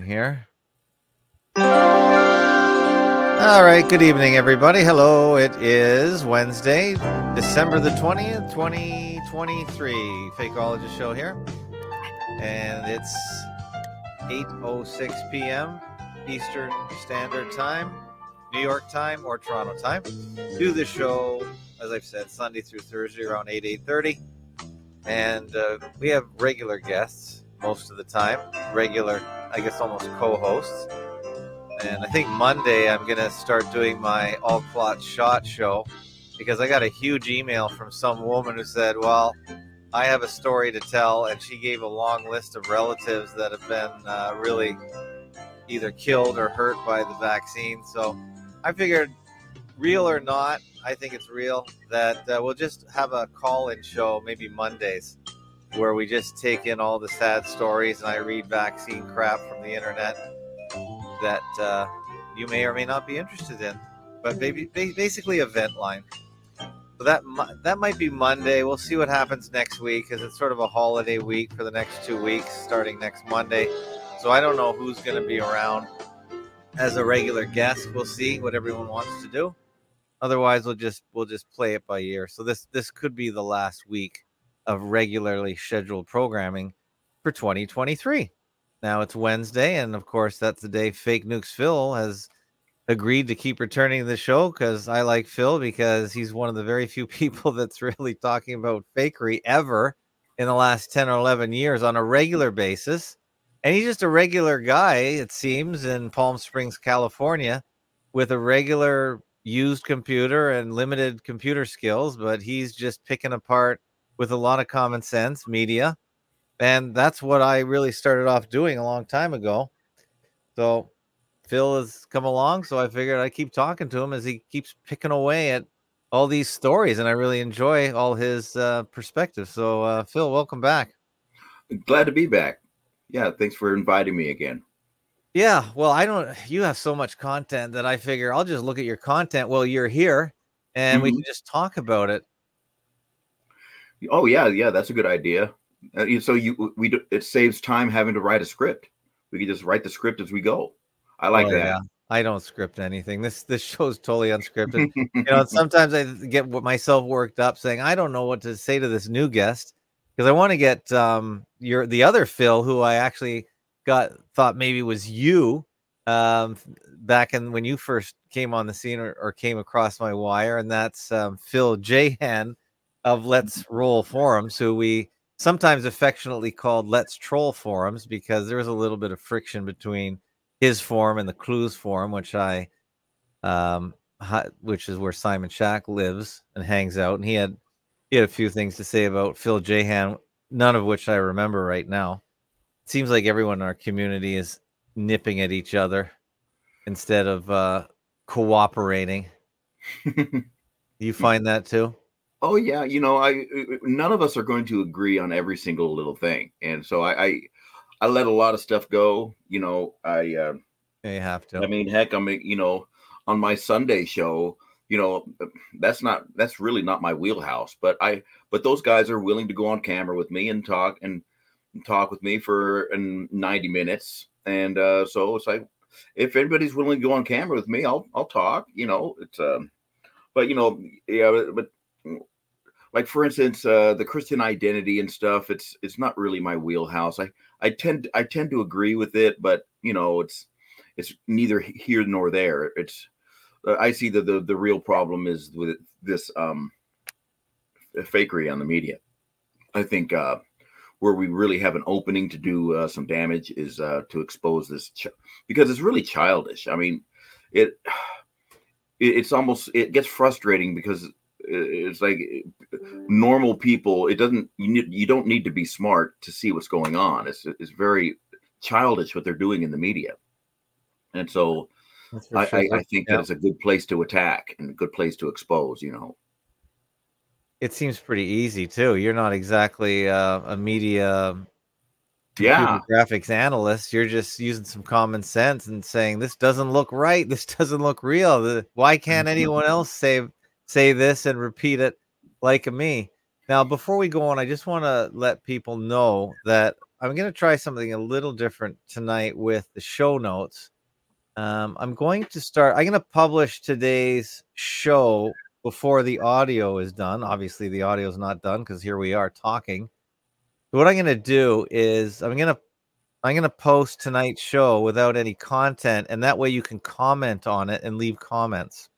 here. All right, good evening, everybody. Hello, it is Wednesday, December the 20th, 2023. Fakeologist show here. And it's 8:06 p.m. Eastern Standard Time, New York time, or Toronto time. Do the show, as I've said, Sunday through Thursday around 8:30. And we have regular guests most of the time. Regular, I guess, almost co-hosts. And I think Monday I'm going to start doing my All Clot Shot show because I got a huge email from some woman who said, well, I have a story to tell. And she gave a long list of relatives that have been really either killed or hurt by the vaccine. So I figured, real or not, I think it's real, that we'll just have a call-in show maybe Mondays where we just take in all the sad stories and I read vaccine crap from the internet that you may or may not be interested in. But basically event line. So that might be Monday. We'll see what happens next week because it's sort of a holiday week for the next 2 weeks starting next Monday. So I don't know who's going to be around as a regular guest. We'll see what everyone wants to do. Otherwise, we'll just play it by ear. So this could be the last week of regularly scheduled programming for 2023. Now it's Wednesday, and of course that's the day Fake Nukes Phil has agreed to keep returning to the show because I like Phil because he's one of the very few people that's really talking about fakery ever in the last 10 or 11 years on a regular basis. And he's just a regular guy, it seems, in Palm Springs, California, with a regular used computer and limited computer skills, but he's just picking apart with a lot of common sense media. And that's what I really started off doing a long time ago. So Phil has come along, so I figured I'd keep talking to him as he keeps picking away at all these stories, and I really enjoy all his perspectives. So Phil, welcome back. Glad to be back. Yeah, thanks for inviting me again. Yeah, well, you have so much content that I figure I'll just look at your content while you're here and we can just talk about it. Oh yeah, that's a good idea. So it saves time having to write a script. We can just write the script as we go. I like that. Yeah. I don't script anything. This show's totally unscripted. Sometimes I get myself worked up saying I don't know what to say to this new guest because I want to get the other Phil who I actually thought maybe was you back when you first came on the scene or came across my wire, and that's Phil Jahan of Let's Roll Forums, who we sometimes affectionately called Let's Troll Forums because there was a little bit of friction between his forum and the Clues forum, which which is where Simon Shack lives and hangs out, and he had a few things to say about Phil Jahan, none of which I remember right now. It seems like everyone in our community is nipping at each other instead of cooperating. You find that too? Oh yeah, none of us are going to agree on every single little thing, and so I let a lot of stuff go. You have to. I mean, heck, on my Sunday show, that's really not my wheelhouse. But those guys are willing to go on camera with me and talk with me for 90 minutes, and so it's like if anybody's willing to go on camera with me, I'll talk. It's but like for instance, the Christian identity and stuff, it's not really my wheelhouse. I tend to agree with it, but it's neither here nor there. I see that the real problem is with this fakery on the media. I think where we really have an opening to do some damage is to expose this because it's really childish. I mean, it's almost, it gets frustrating because it's like normal people. You don't need to be smart to see what's going on. It's very childish what they're doing in the media, and so I think that it's a good place to attack and a good place to expose. It seems pretty easy too. You're not exactly a media computer graphics analyst. You're just using some common sense and saying this doesn't look right. This doesn't look real. Why can't anyone else say this and repeat it like me? Now, before we go on, I just want to let people know that I'm gonna try something a little different tonight with the show notes. I'm going to publish today's show before the audio is done. Obviously, the audio is not done because here we are talking. So what I'm gonna do is I'm gonna post tonight's show without any content, and that way you can comment on it and leave comments.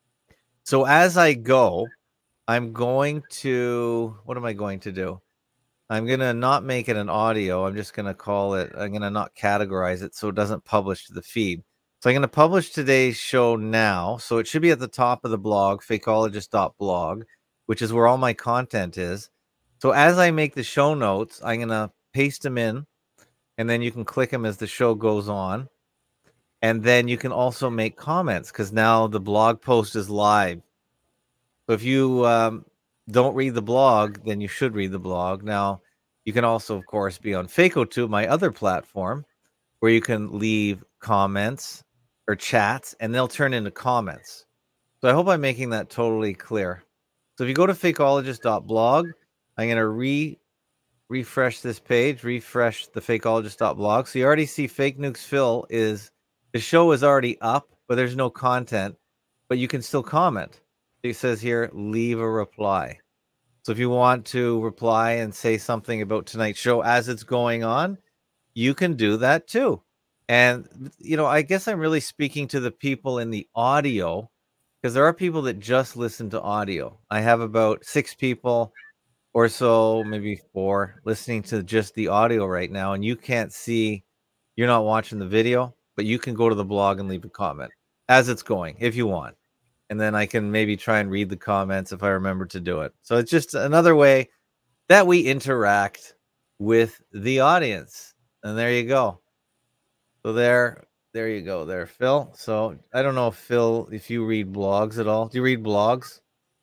So as I go, I'm going to what am I going to do? I'm gonna not make it an audio. I'm just gonna I'm gonna not categorize it so it doesn't publish to the feed. So I'm gonna publish today's show now. So it should be at the top of the blog, fakeologist.blog, which is where all my content is. So as I make the show notes, I'm gonna paste them in, and then you can click them as the show goes on. And then you can also make comments because now the blog post is live. So if you don't read the blog, then you should read the blog. Now, you can also, of course, be on FakeOTube, my other platform, where you can leave comments or chats, and they'll turn into comments. So I hope I'm making that totally clear. So if you go to fakeologist.blog, I'm going to refresh this page, refresh the fakeologist.blog. So you already see Fake Nukes Phil the show is already up, but there's no content, but you can still comment. It says here, leave a reply. So if you want to reply and say something about tonight's show as it's going on, you can do that too. And, I guess I'm really speaking to the people in the audio because there are people that just listen to audio. I have about 6 people or so, maybe 4, listening to just the audio right now. And you can't see, you're not watching the video, but you can go to the blog and leave a comment as it's going if you want. And then I can maybe try and read the comments if I remember to do it. So it's just another way that we interact with the audience. And there you go. So there you go there, Phil. So I don't know, Phil, if you read blogs at all. Do you read blogs?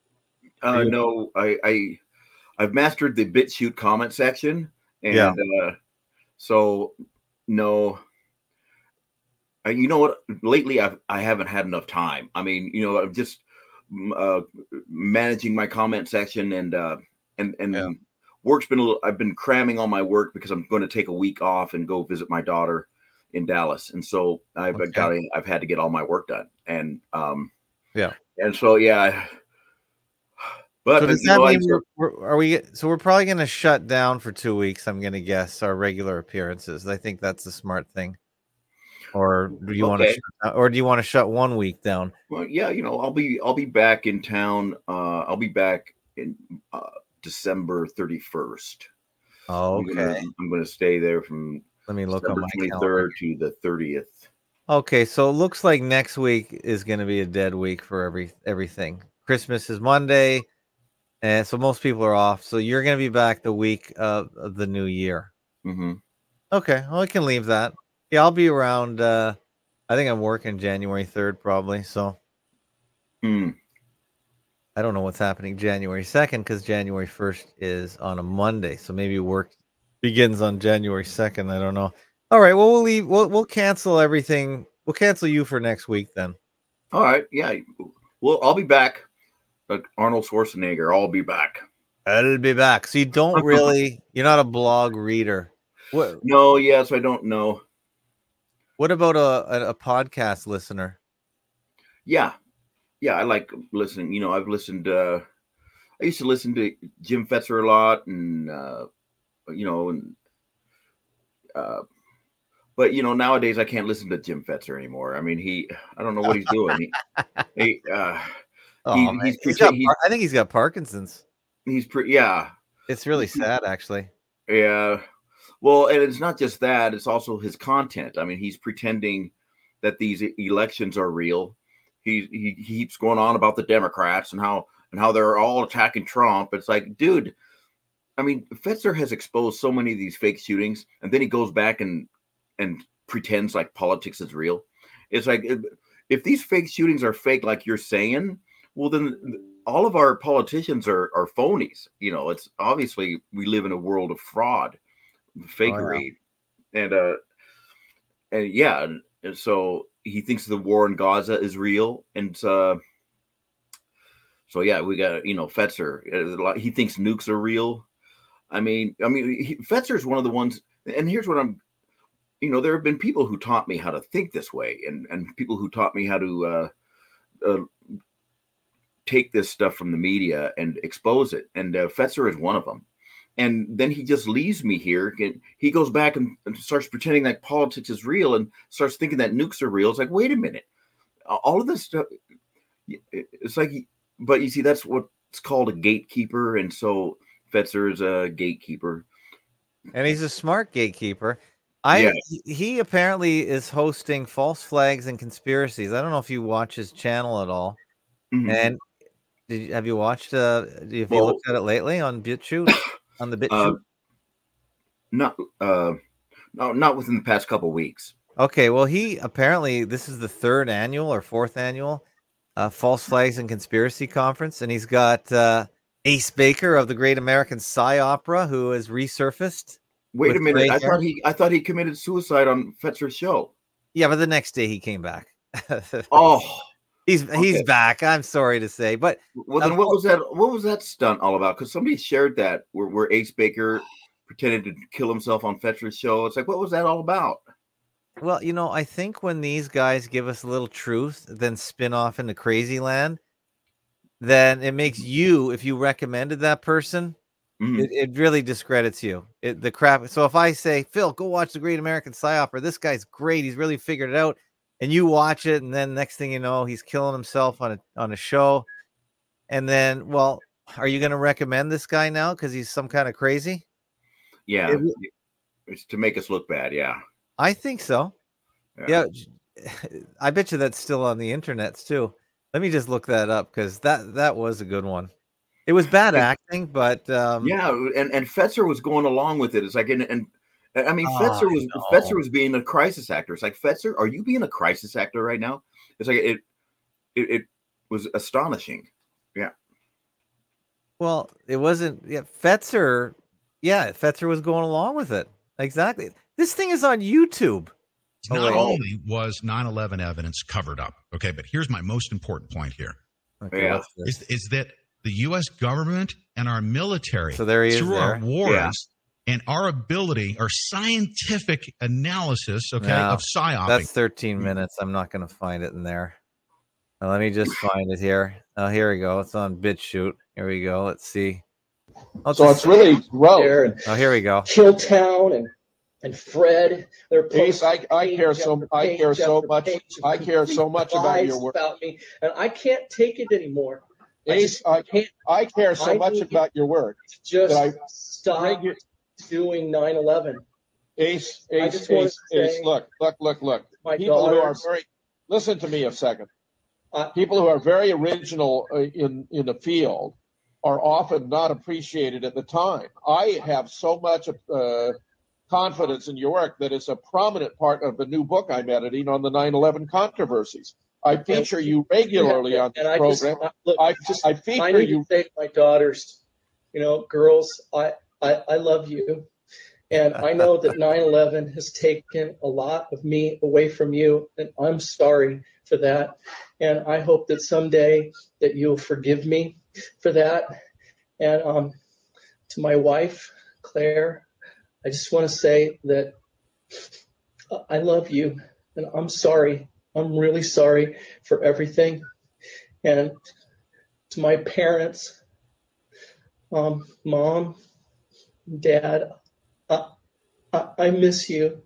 No, I've mastered the BitChute comment section. And so no. You know what? Lately, I haven't had enough time. I mean, I'm just managing my comment section, and work's been I've been cramming on my work because I'm going to take a week off and go visit my daughter in Dallas, and so I've had to get all my work done, and and so yeah. But so does that mean we're probably going to shut down for 2 weeks? I'm going to guess our regular appearances. I think that's the smart thing. Or do you want to shut 1 week down? Well, yeah, I'll be back in town. I'll be back in December 31st. Oh, okay. I'm gonna stay there from December 23rd to the 30th. Okay, so it looks like next week is going to be a dead week for everything. Christmas is Monday, and so most people are off. So you're going to be back the week of the new year. Mm-hmm. Okay, well, I can leave that. Yeah, I'll be around. I think I'm working January 3rd probably. So I don't know what's happening January 2nd because January 1st is on a Monday. So maybe work begins on January 2nd. I don't know. All right. Well, we'll leave. We'll cancel everything. We'll cancel you for next week then. All right. Yeah. Well, I'll be back. Like Arnold Schwarzenegger, I'll be back. I'll be back. So you don't really. You're not a blog reader. What? No. Yes, I don't know. What about a podcast listener? Yeah, I like listening. I've listened. I used to listen to Jim Fetzer a lot, and but nowadays I can't listen to Jim Fetzer anymore. I mean, I don't know what he's doing. I think he's got Parkinson's. He's yeah. It's really sad, actually. Yeah. Well, and it's not just that, it's also his content. I mean, he's pretending that these elections are real. He keeps going on about the Democrats and how they're all attacking Trump. It's like, dude, I mean, Fetzer has exposed so many of these fake shootings, and then he goes back and pretends like politics is real. It's like, if these fake shootings are fake, like you're saying, well, then all of our politicians are phonies. It's obviously we live in a world of fraud. Fakery. And so he thinks the war in Gaza is real, and so yeah, we got Fetzer. He thinks nukes are real. I mean, Fetzer is one of the ones. And here's what I'm, there have been people who taught me how to think this way, and people who taught me how to take this stuff from the media and expose it. And Fetzer is one of them. And then he just leaves me here. He goes back and starts pretending like politics is real and starts thinking that nukes are real. It's like, wait a minute. All of this stuff, it's like, but you see, that's what's called a gatekeeper. And so Fetzer is a gatekeeper. And he's a smart gatekeeper. He apparently is hosting False Flags and Conspiracies. I don't know if you watch his channel at all. Mm-hmm. And have you watched, have you looked at it lately on BitChute? On the BitChute? Not within the past couple of weeks. Okay, well, he apparently, this is the 3rd annual or 4th annual False Flags and Conspiracy Conference, and he's got Ace Baker of the Great American Psy Opera, who has resurfaced. Wait a minute, I thought he committed suicide on Fetzer's show. Yeah, but the next day he came back. Oh, he's back. I'm sorry to say, but then what was that stunt all about? Because somebody shared that where Ace Baker pretended to kill himself on Fetzer's show. It's like, what was that all about? Well, I think when these guys give us a little truth, then spin off into crazy land, then it makes you, if you recommended that person, it really discredits you. The crap. So if I say, Phil, go watch the Great American Psy Opera, this guy's great, he's really figured it out. And you watch it, and then next thing you know, he's killing himself on a show. And then, well, are you going to recommend this guy now because he's some kind of crazy? Yeah, it's to make us look bad. Yeah, I think so. Yeah, I bet you that's still on the internet too. Let me just look that up because that was a good one. It was bad acting, but and Fetzer was going along with it. It's like I mean, Fetzer was being a crisis actor. It's like, Fetzer, are you being a crisis actor right now? It's like it was astonishing. Yeah. Well, it wasn't. Yeah, Fetzer was going along with it. Exactly. This thing is on YouTube. Not only was 9/11 evidence covered up, okay, but here's my most important point here. Okay, is that the U.S. government and our military, so there he is through there. Our wars and our ability, our scientific analysis, of psyoping. That's 13 minutes. I'm not going to find it in there. Now, let me just find it here. Oh, here we go. It's on BitChute. Here we go. Let's see. So it's really there. Oh, here we go. Killtown and Fred. They're Ace, I care so much about your work. About me, and I can't take it anymore. Ace, I care so much about your work. Just stop doing 9/11. Ace, look. People who are listen to me a second. People who are very original in the field are often not appreciated at the time. I have so much confidence in your work that it's a prominent part of the new book I'm editing on the 9/11 controversies. I feature you regularly on this program. I feature you. Say to my daughters, girls, I love you. And I know that 9/11 has taken a lot of me away from you, and I'm sorry for that. And I hope that someday that you'll forgive me for that. And to my wife, Claire, I just want to say that I love you, and I'm sorry. I'm really sorry for everything. And to my parents, Mom, Dad, I miss you.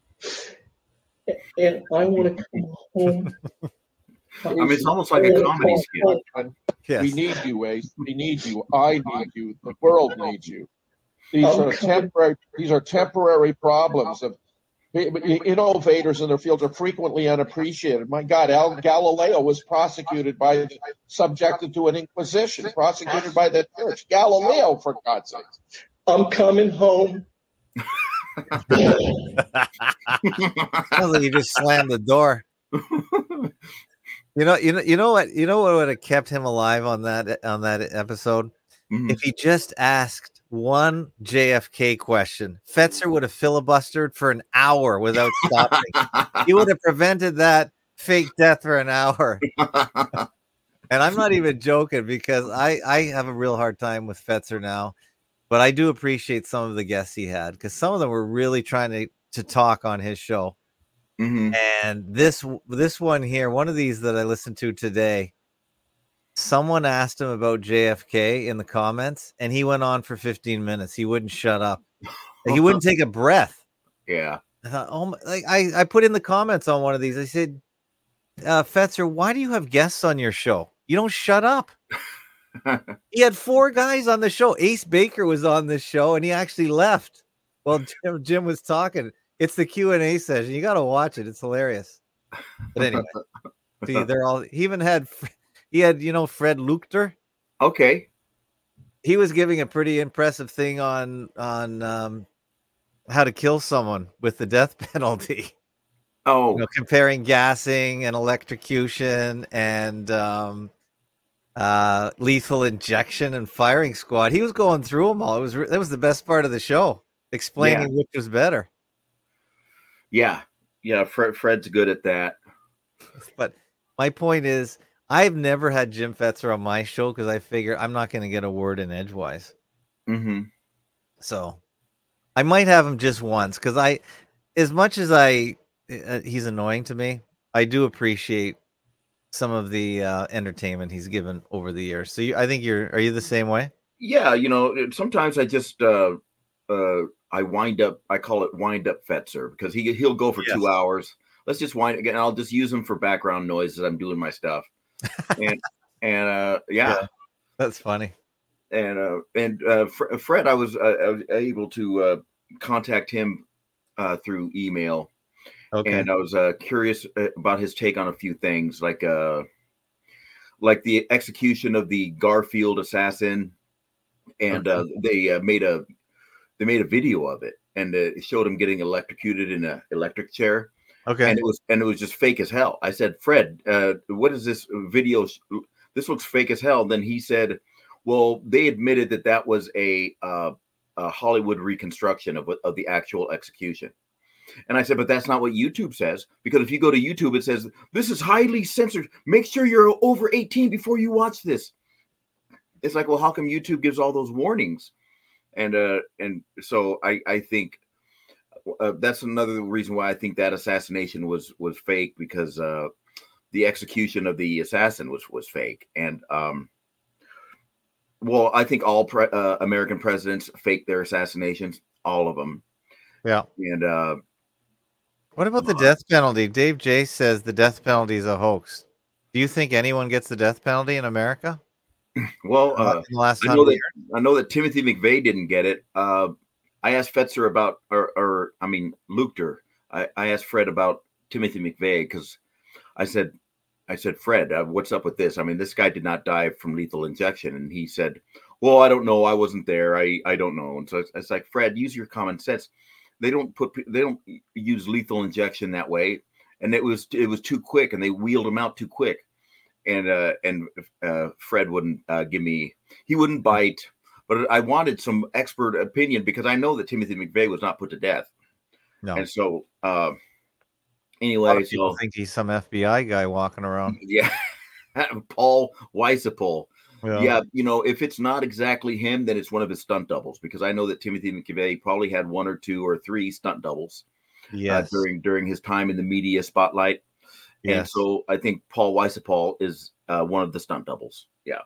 And I want to come home. I mean, it's almost like a comedy skit. Yes. We need you, Ace. We need you. I need you. The world needs you. These are temporary problems of innovators in their fields are frequently unappreciated. My God, Galileo was subjected to an inquisition, prosecuted by the church. Galileo, for God's sake. I'm coming home. Sounds like you just slammed the door. You know what would have kept him alive on that episode? Mm-hmm. If he just asked one JFK question, Fetzer would have filibustered for an hour without stopping. He would have prevented that fake death for an hour. And I'm not even joking because I have a real hard time with Fetzer now. But I do appreciate some of the guests he had because some of them were really trying to talk on his show. Mm-hmm. And this one here, one of these that I listened to today, someone asked him about JFK in the comments, and he went on for 15 minutes. He wouldn't shut up. He wouldn't take a breath. Yeah. I thought, oh my, like I put in the comments on one of these. I said, Fetzer, why do you have guests on your show? You don't shut up. He had 4 guys on the show. Ace Baker was on this show, and he actually left while Jim was talking. It's the Q&A session. You got to watch it. It's hilarious. But anyway, see, they're all. He even had, Fred Luchter. Okay. He was giving a pretty impressive thing on how to kill someone with the death penalty. Oh, comparing gassing and electrocution and lethal injection and firing squad. He was going through them all. That was the best part of the show, explaining which was better. Yeah. Fred's good at that. But my point is, I've never had Jim Fetzer on my show because I figure I'm not going to get a word in edgewise. Mm-hmm. So I might have him just once because as much as he's annoying to me, I do appreciate some of the entertainment he's given over the years. So are you the same way? Yeah. Sometimes I just, I call it wind up Fetzer because he'll go for 2 hours. Let's just wind again. I'll just use him for background noise as I'm doing my stuff. Yeah, that's funny. And Fred, I was able to contact him through email. Okay. And I was curious about his take on a few things, like the execution of the Garfield assassin, and they made a video of it, and it showed him getting electrocuted in an electric chair. Okay. And it was just fake as hell. I said, Fred, what is this video? This looks fake as hell. Then he said, well, they admitted that was a Hollywood reconstruction of the actual execution. And I said, but that's not what YouTube says, because if you go to YouTube, it says this is highly censored. Make sure you're over 18 before you watch this. It's like, well, how come YouTube gives all those warnings? And so I think that's another reason why I think that assassination was fake, because the execution of the assassin was fake. And well, I think all American presidents fake their assassinations, all of them. Yeah. And what about the death penalty? Dave J says the death penalty is a hoax. Do you think anyone gets the death penalty in America? Well, in the last I know that Timothy McVeigh didn't get it. I asked Fetzer about, Luchter. I asked Fred about Timothy McVeigh because I said, Fred, what's up with this? I mean, this guy did not die from lethal injection. And he said, well, I don't know. I wasn't there. I don't know. And so it's like, Fred, use your common sense. They don't use lethal injection that way. And it was too quick, and they wheeled him out too quick. And Fred wouldn't he wouldn't bite. But I wanted some expert opinion because I know that Timothy McVeigh was not put to death. No. And so anyway, people think he's some FBI guy walking around. Yeah. Paul Weisapol. Yeah, if it's not exactly him, then it's one of his stunt doubles, because I know that Timothy McVeigh probably had 1 or 2 or 3 stunt doubles. Yes. During his time in the media spotlight. Yes. And so I think Paul Weisapol is one of the stunt doubles. Yeah.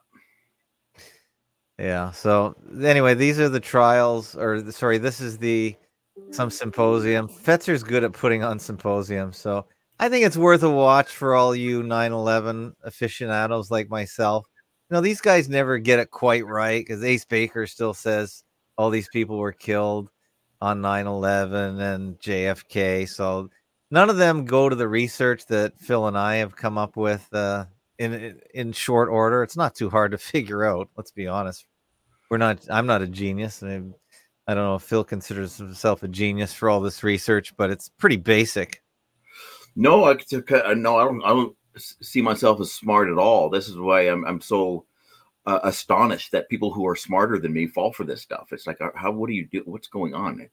Yeah. So anyway, these are the trials, this is some symposium. Fetzer's good at putting on symposiums. So I think it's worth a watch for all you 9/11 aficionados like myself. These guys never get it quite right, because Ace Baker still says all these people were killed on 9/11 and JFK. So none of them go to the research that Phil and I have come up with in short order. It's not too hard to figure out. Let's be honest. I'm not a genius. I don't know if Phil considers himself a genius for all this research, but it's pretty basic. No, I don't see myself as smart at all. This is why I'm so astonished that people who are smarter than me fall for this stuff. It's like, what do you do? What's going on?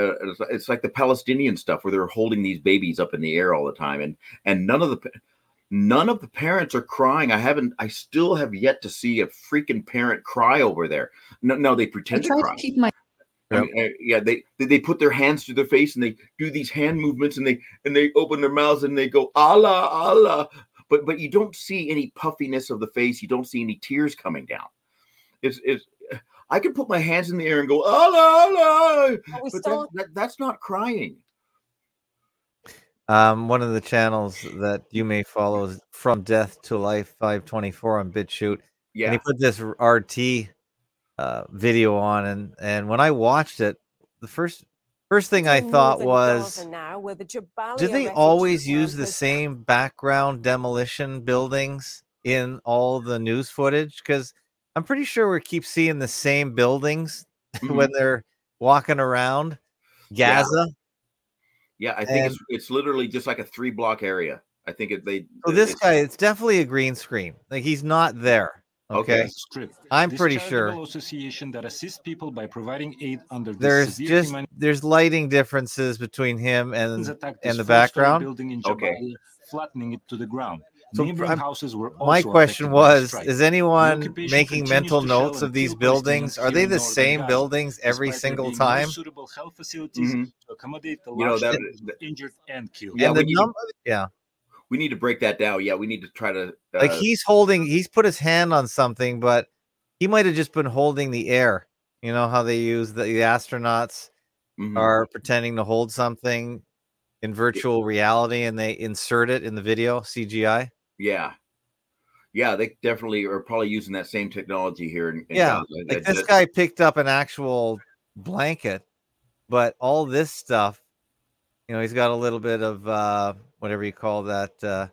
It's like the Palestinian stuff where they're holding these babies up in the air all the time, and none of none of the parents are crying. I still have yet to see a freaking parent cry over there. No, they pretend to cry. I mean, they put their hands to their face and they do these hand movements and they open their mouths and they go Allah Allah, but you don't see any puffiness of the face. You don't see any tears coming down. It's I can put my hands in the air and go Allah Allah, but that's not crying. One of the channels that you may follow is From Death to Life 524 on BitChute. Yeah, and he put this RT video on, and when I watched it, the first thing I thought was, do they always use the same background demolition buildings in all the news footage? Because I'm pretty sure we keep seeing the same buildings when they're walking around Gaza. Yeah, I think it's literally just like a 3-block area. I think this guy, it's definitely a green screen. Like, he's not there. Okay. I'm pretty sure. Association that assists people by providing aid under there's lighting differences between him and the background. Building in Jabalia, flattening it to the ground. So houses were my question was, is anyone making mental notes of these buildings? Are they the same buildings every single time? Suitable health facilities to accommodate the large injured and killed. Yeah, we need to break that down. Yeah, we need to try to like he's put his hand on something, but he might have just been holding the air. You know how they use the astronauts are pretending to hold something in virtual reality and they insert it in the video, CGI. Yeah, they definitely are probably using that same technology here. In Gaza. Like this guy picked up an actual blanket, but all this stuff, you know, he's got a little bit of whatever you call that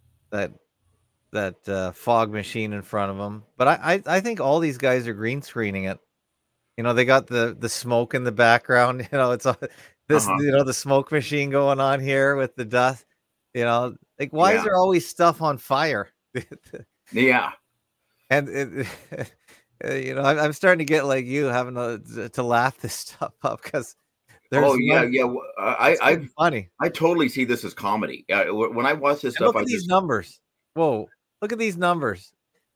fog machine in front of him. But I think all these guys are green screening it. You know, they got the smoke in the background. You know, it's you know, the smoke machine going on here with the dust. You know, like, why is there always stuff on fire? Yeah. And you know, I'm starting to get like you, having to laugh this stuff up because there's I funny. I totally see this as comedy. When I watch this stuff, look at these numbers. Whoa, look at these numbers.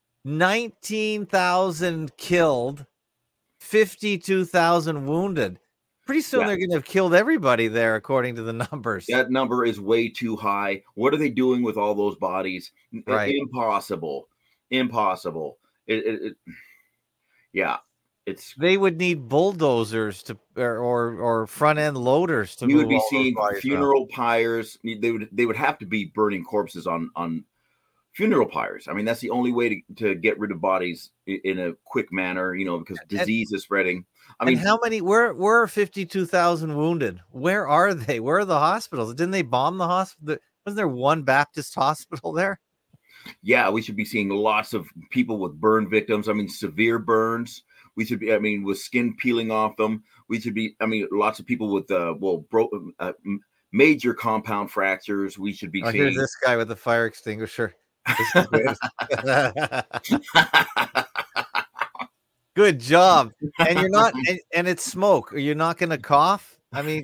19,000 killed, 52,000 wounded. Pretty soon they're going to have killed everybody there, according to the numbers. That number is way too high. What are they doing with all those bodies? Right. Impossible. They would need bulldozers or front end loaders to. You would be seeing funeral pyres. They would have to be burning corpses on funeral pyres. I mean, that's the only way to get rid of bodies in a quick manner. You know, because disease is spreading. I mean, how many? Where are 52,000 wounded? Where are they? Where are the hospitals? Didn't they bomb the hospital? Wasn't there one Baptist hospital there? Yeah, we should be seeing lots of people with burn victims. I mean, severe burns. We should be. I mean, with skin peeling off them. We should be. I mean, lots of people with major compound fractures. We should be seeing. Here's this guy with the fire extinguisher. Good job. And you're not, and it's smoke. Are you not going to cough? I mean,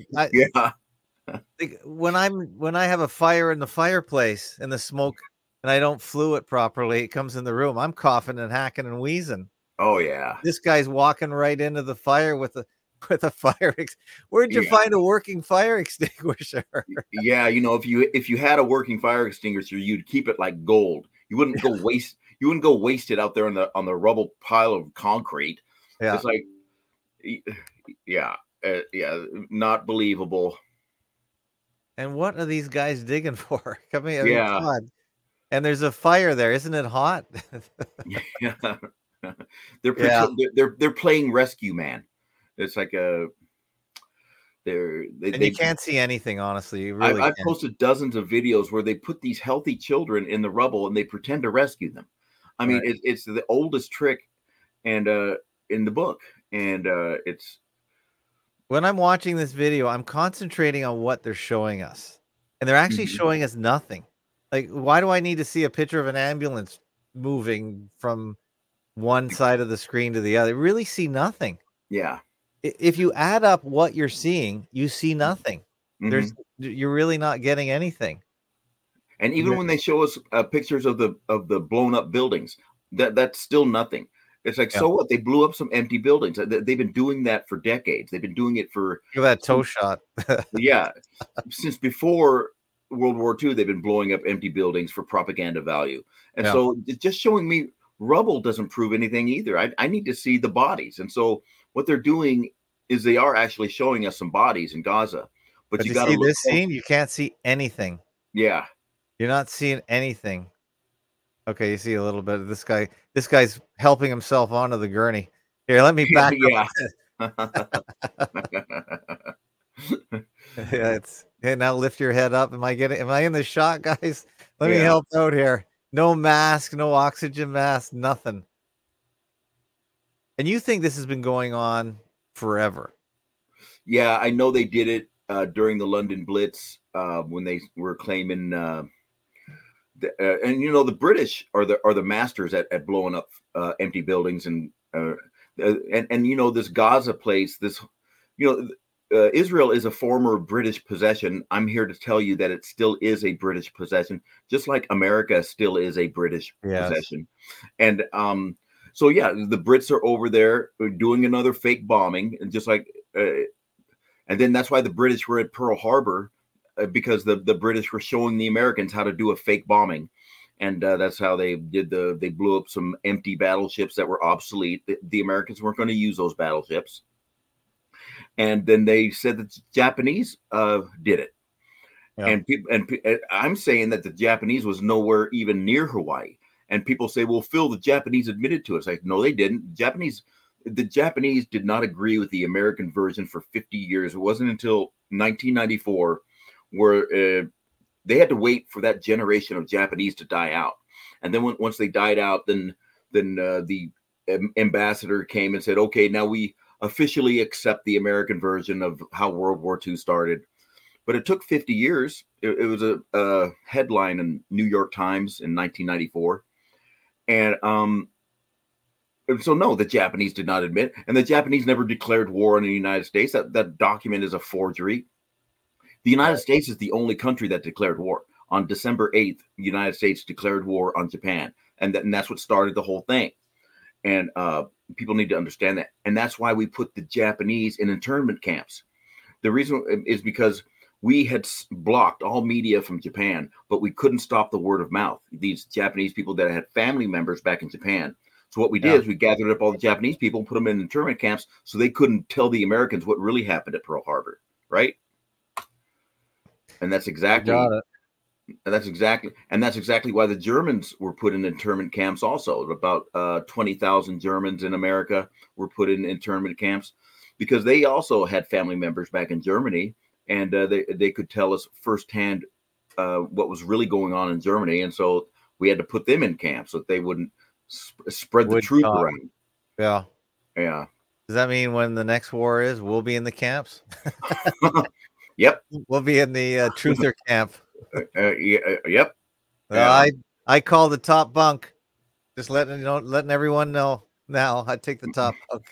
when I have a fire in the fireplace and the smoke, and I don't flue it properly, it comes in the room. I'm coughing and hacking and wheezing. Oh yeah. This guy's walking right into the fire with a fire. Where'd you find a working fire extinguisher? Yeah, you know, if you had a working fire extinguisher, you'd keep it like gold. You wouldn't go waste. You wouldn't go waste it out there on the rubble pile of concrete. Yeah. It's like, not believable. And what are these guys digging for? I mean, God. And there's a fire there, isn't it hot? Yeah. They're playing rescue man. It's like you can't see anything, honestly. You really I've posted dozens of videos where they put these healthy children in the rubble and they pretend to rescue them. I mean, it's the oldest trick, and in the book, and it's. When I'm watching this video, I'm concentrating on what they're showing us, and they're actually showing us nothing. Like, why do I need to see a picture of an ambulance moving from one side of the screen to the other? Really see nothing. Yeah. If you add up what you're seeing, you see nothing. You're really not getting anything. And even when they show us pictures of the blown up buildings, that's still nothing. It's like, so what? They blew up some empty buildings. They've been doing that for decades. They've been doing it for look at that toe shot. Yeah, since before World War II, they've been blowing up empty buildings for propaganda value. And so just showing me rubble doesn't prove anything either. I need to see the bodies. And so what they're doing is they are actually showing us some bodies in Gaza. But you got to see this scene. You can't see anything. Yeah. You're not seeing anything. Okay, you see a little bit of this guy. This guy's helping himself onto the gurney. Here, let me back up. Hey, now lift your head up. Am I in the shot, guys? Let me help out here. No mask, no oxygen mask, nothing. And you think this has been going on forever? Yeah, I know they did it during the London Blitz when they were claiming and the British are the masters at blowing up empty buildings and this Gaza place, Israel is a former British possession. I'm here to tell you that it still is a British possession, just like America still is a British possession. And so the Brits are over there doing another fake bombing, and just like and then that's why the British were at Pearl Harbor. Because the British were showing the Americans how to do a fake bombing. And that's how they blew up some empty battleships that were obsolete. The Americans weren't going to use those battleships. And then they said that the Japanese did it. Yeah. And I'm saying that the Japanese was nowhere even near Hawaii. And people say, well, Phil, the Japanese admitted to it. It's like, no, they didn't. The Japanese did not agree with the American version for 50 years. It wasn't until 1994 where they had to wait for that generation of Japanese to die out. And then once they died out, then the ambassador came and said, okay, now we officially accept the American version of how World War II started. But it took 50 years. It was a headline in New York Times in 1994. And so, no, the Japanese did not admit. And the Japanese never declared war on the United States. That document is a forgery. The United States is the only country that declared war. On December 8th, the United States declared war on Japan. And that's what started the whole thing. And people need to understand that. And that's why we put the Japanese in internment camps. The reason is because we had blocked all media from Japan, but we couldn't stop the word of mouth. These Japanese people that had family members back in Japan. So what we did is we gathered up all the Japanese people and put them in internment camps so they couldn't tell the Americans what really happened at Pearl Harbor. Right. And that's exactly why the Germans were put in internment camps also. About 20,000 Germans in America were put in internment camps because they also had family members back in Germany, and they could tell us firsthand what was really going on in Germany. And so we had to put them in camps so that they wouldn't spread the truth around. Yeah. Yeah. Does that mean when the next war is, we'll be in the camps? Yep. We'll be in the truther camp. Yep. I call the top bunk. Just letting everyone know now. I take the top bunk.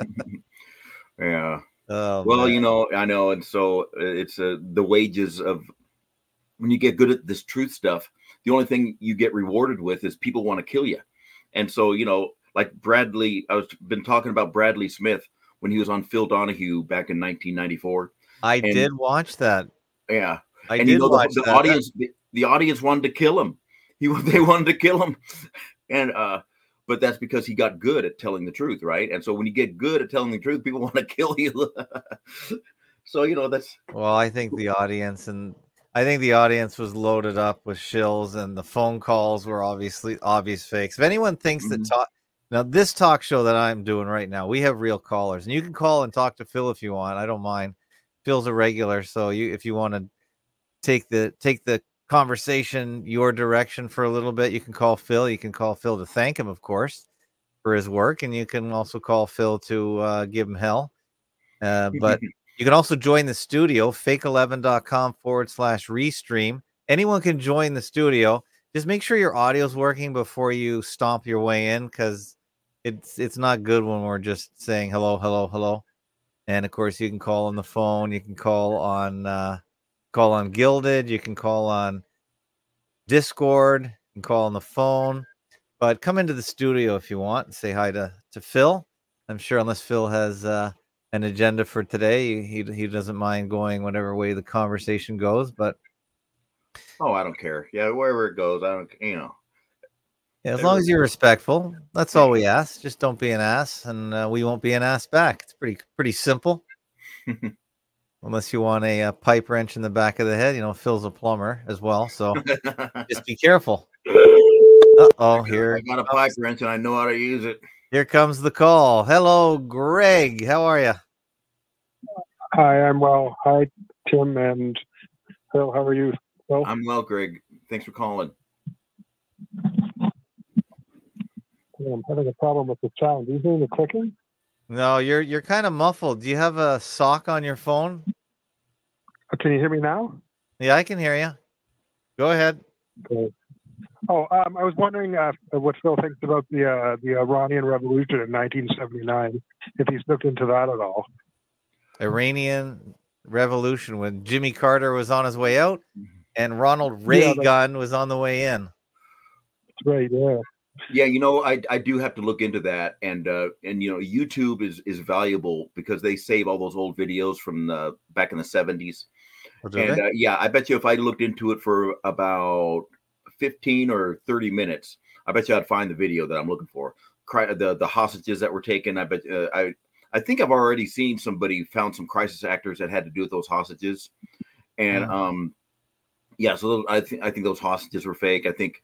Yeah. Oh, well, man. I know. And so it's the wages of when you get good at this truth stuff, the only thing you get rewarded with is people want to kill you. And so, like Bradley, been talking about Bradley Smith when he was on Phil Donahue back in 1994. I did watch that. Yeah. I did watch the that. Audience, the audience wanted to kill him. They wanted to kill him. And, but that's because he got good at telling the truth, right? And so when you get good at telling the truth, people want to kill you. So, that's. Well, I think the audience was loaded up with shills, and the phone calls were obviously obvious fakes. If anyone thinks that now this talk show that I'm doing right now, we have real callers, and you can call and talk to Phil if you want. I don't mind. Phil's a regular, so if you want to take the conversation your direction for a little bit, you can call Phil. You can call Phil to thank him, of course, for his work, and you can also call Phil to give him hell. But you can also join the studio, fake11.com/restream. Anyone can join the studio. Just make sure your audio's working before you stomp your way in, because it's not good when we're just saying hello, hello, hello. And of course, you can call on the phone. You can call on Gilded. You can call on Discord. You can call on the phone. But come into the studio if you want and say hi to Phil. I'm sure unless Phil has an agenda for today, he doesn't mind going whatever way the conversation goes. But I don't care. Yeah, wherever it goes, I don't. Yeah, as long as you're respectful, that's all we ask. Just don't be an ass, and we won't be an ass back. It's pretty simple. Unless you want a pipe wrench in the back of the head. Phil's a plumber as well, so just be careful. Here I got a pipe wrench and I know how to use it. Here comes the call. Hello, Greg. How are you? Hi, I'm well. Hi, Tim and Phil. How are you, Phil? I'm well, Greg. Thanks for calling. I'm having a problem with the sound. Are you hearing the clicking? No, you're kind of muffled. Do you have a sock on your phone? Can you hear me now? Yeah, I can hear you. Go ahead. Okay. I was wondering what Phil thinks about the Iranian Revolution in 1979, if he's looked into that at all. Iranian Revolution, when Jimmy Carter was on his way out and Ronald Reagan was on the way in. That's right, yeah. Yeah, I do have to look into that, and YouTube is valuable because they save all those old videos from back in the 70s. And I bet you if I looked into it for about 15 or 30 minutes, I bet you I'd find the video that I'm looking for. The hostages that were taken. I bet I think I've already seen somebody found some crisis actors that had to do with those hostages, and so I think those hostages were fake. I think,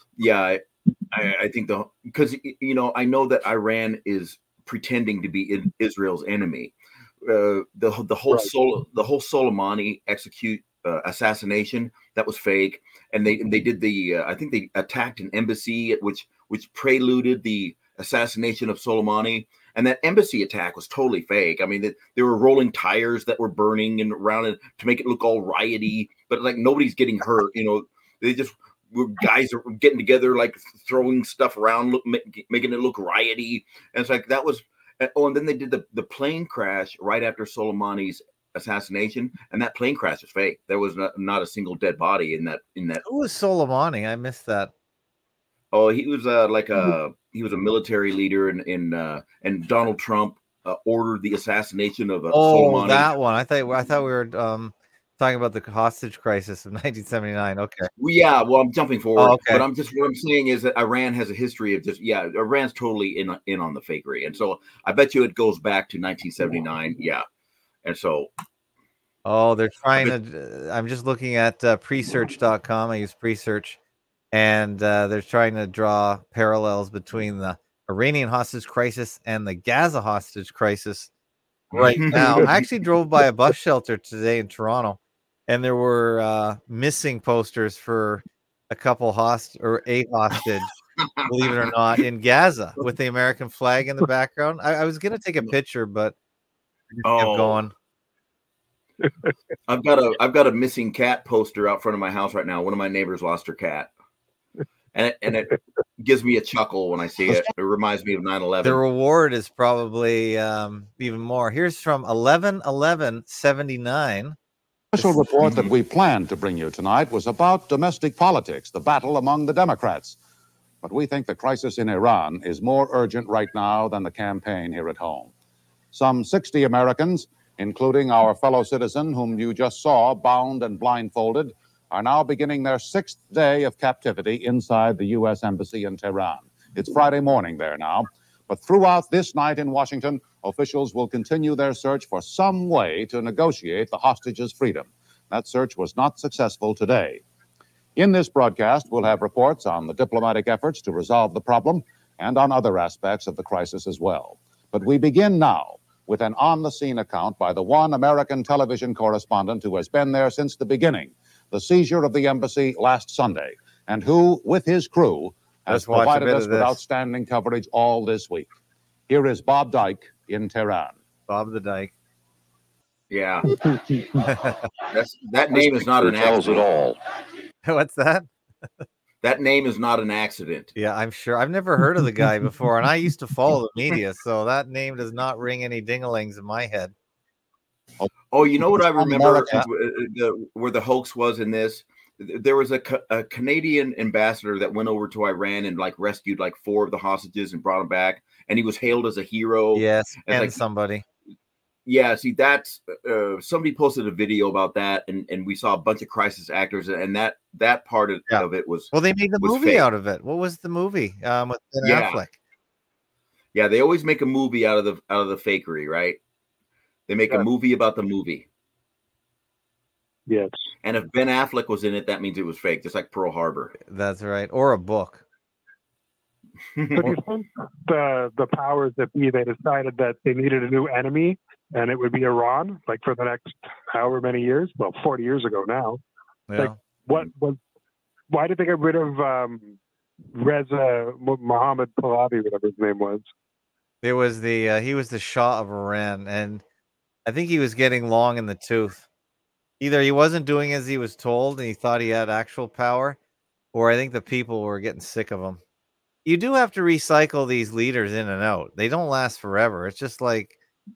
I think because I know that Iran is pretending to be Israel's enemy. The whole Soleimani assassination, that was fake, and they did I think they attacked an embassy which preluded the assassination of Soleimani, and that embassy attack was totally fake. I mean, they were rolling tires that were burning and around it to make it look all riotty, but like nobody's getting hurt. They just guys are getting together, like throwing stuff around, making it look riotty, and it's like that was. And then they did the plane crash right after Soleimani's assassination, and that plane crash was fake. There was not a single dead body in that. Who was Soleimani? I missed that. Oh, he was he was a military leader, and Donald Trump ordered the assassination of Soleimani. That one. I thought we were talking about the hostage crisis of 1979. Okay. Well, yeah. Well, I'm jumping forward, but what I'm saying is that Iran has a history of Iran's totally in on the fakery, and so I bet you it goes back to 1979. Yeah, and so. Oh, they're trying to. I'm just looking at presearch.com. I use presearch, and they're trying to draw parallels between the Iranian hostage crisis and the Gaza hostage crisis right now. I actually drove by a bus shelter today in Toronto, and there were missing posters for a hostage, believe it or not, in Gaza with the American flag in the background. I was going to take a picture, but I just kept going. I've got a missing cat poster out front of my house right now. One of my neighbors lost her cat, and it gives me a chuckle when I see it. It reminds me of 9/11. The reward is probably even more. Here's from 11/11/79. Special report that we planned to bring you tonight was about domestic politics, the battle among the Democrats. But we think the crisis in Iran is more urgent right now than the campaign here at home. Some 60 Americans, including our fellow citizen whom you just saw bound and blindfolded, are now beginning their 6th day of captivity inside the U.S. Embassy in Tehran. It's Friday morning there now, but throughout this night in Washington, officials will continue their search for some way to negotiate the hostages' freedom. That search was not successful today. In this broadcast, we'll have reports on the diplomatic efforts to resolve the problem and on other aspects of the crisis as well. But we begin now with an on-the-scene account by the one American television correspondent who has been there since the beginning, the seizure of the embassy last Sunday, and who, with his crew, has provided us with outstanding coverage all this week. Here is Bob Dyke in Tehran. Bob the Dyke. Yeah. That name is not an accident at all. What's that? That name is not an accident. Yeah, I'm sure. I've never heard of the guy before, and I used to follow the media, so that name does not ring any ding-a-lings in my head. Oh, you know what I remember where the hoax was in this there was a Canadian ambassador that went over to Iran and like rescued like 4 of the hostages and brought them back, and he was hailed as a hero. Yes, and like somebody. Yeah, see, that's somebody posted a video about that, and we saw a bunch of crisis actors, and that part of it was they made the movie fake. out of it. What was the movie with Ben Affleck? Yeah, they always make a movie out of the fakery, right? They make a movie about the movie. Yes. And if Ben Affleck was in it, that means it was fake, just like Pearl Harbor. That's right, or a book. So do you think the powers that be, they decided that they needed a new enemy, and it would be Iran, like for the next however many years? Well, 40 years ago now. Yeah. Like, why did they get rid of Reza Mohammed Pahlavi, whatever his name was? It was he was the Shah of Iran, and I think he was getting long in the tooth. Either he wasn't doing as he was told, and he thought he had actual power, or I think the people were getting sick of him. You do have to recycle these leaders in and out. They don't last forever. It's just like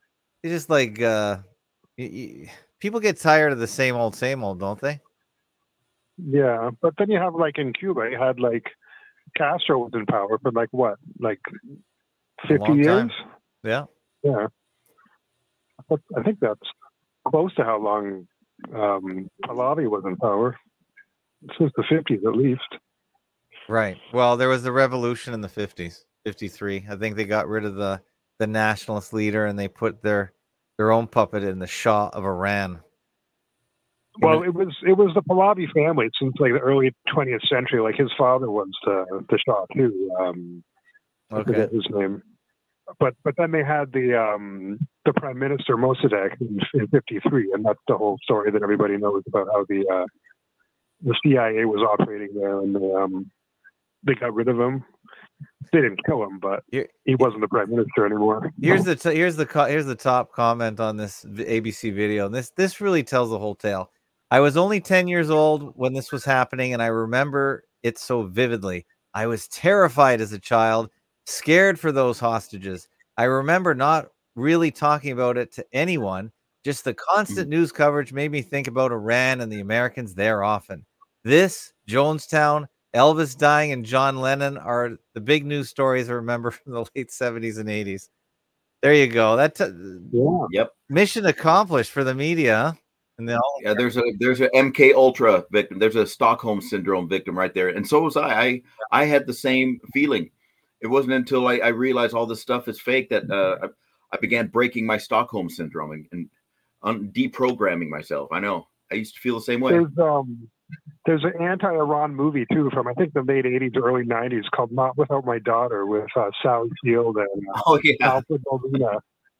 people get tired of the same old, don't they? Yeah, but then you have like in Cuba, you had like Castro was in power for like what, like 50 years? Time. Yeah. Yeah. But I think that's close to how long Pahlavi was in power, since the 50s at least. Right. Well, there was the revolution in the 50s, 53. I think they got rid of the nationalist leader and they put their own puppet in, the Shah of Iran. Well, it was the Pahlavi family since like the early 20th century. Like his father was the Shah too. I forget his name. But then they had the Prime Minister Mossadegh in 53, and that's the whole story that everybody knows about how the CIA was operating there, and they got rid of him. They didn't kill him, but he wasn't the prime minister anymore. Here's the top comment on this ABC video. And this really tells the whole tale. I was only 10 years old when this was happening, and I remember it so vividly. I was terrified as a child, scared for those hostages. I remember not really talking about it to anyone. Just the constant news coverage made me think about Iran and the Americans there often. This, Jonestown, Elvis dying, and John Lennon are the big news stories I remember from the late 70s and 80s. There you go. Yep. Mission accomplished for the media. And there's a MK Ultra victim. There's a Stockholm syndrome victim right there. And so was I. I had the same feeling. It wasn't until I realized all this stuff is fake that I began breaking my Stockholm syndrome and deprogramming myself. I know. I used to feel the same way. There's an anti-Iran movie too from I think the late 80s, early 90s called Not Without My Daughter with Sally Field and Alfred Molina.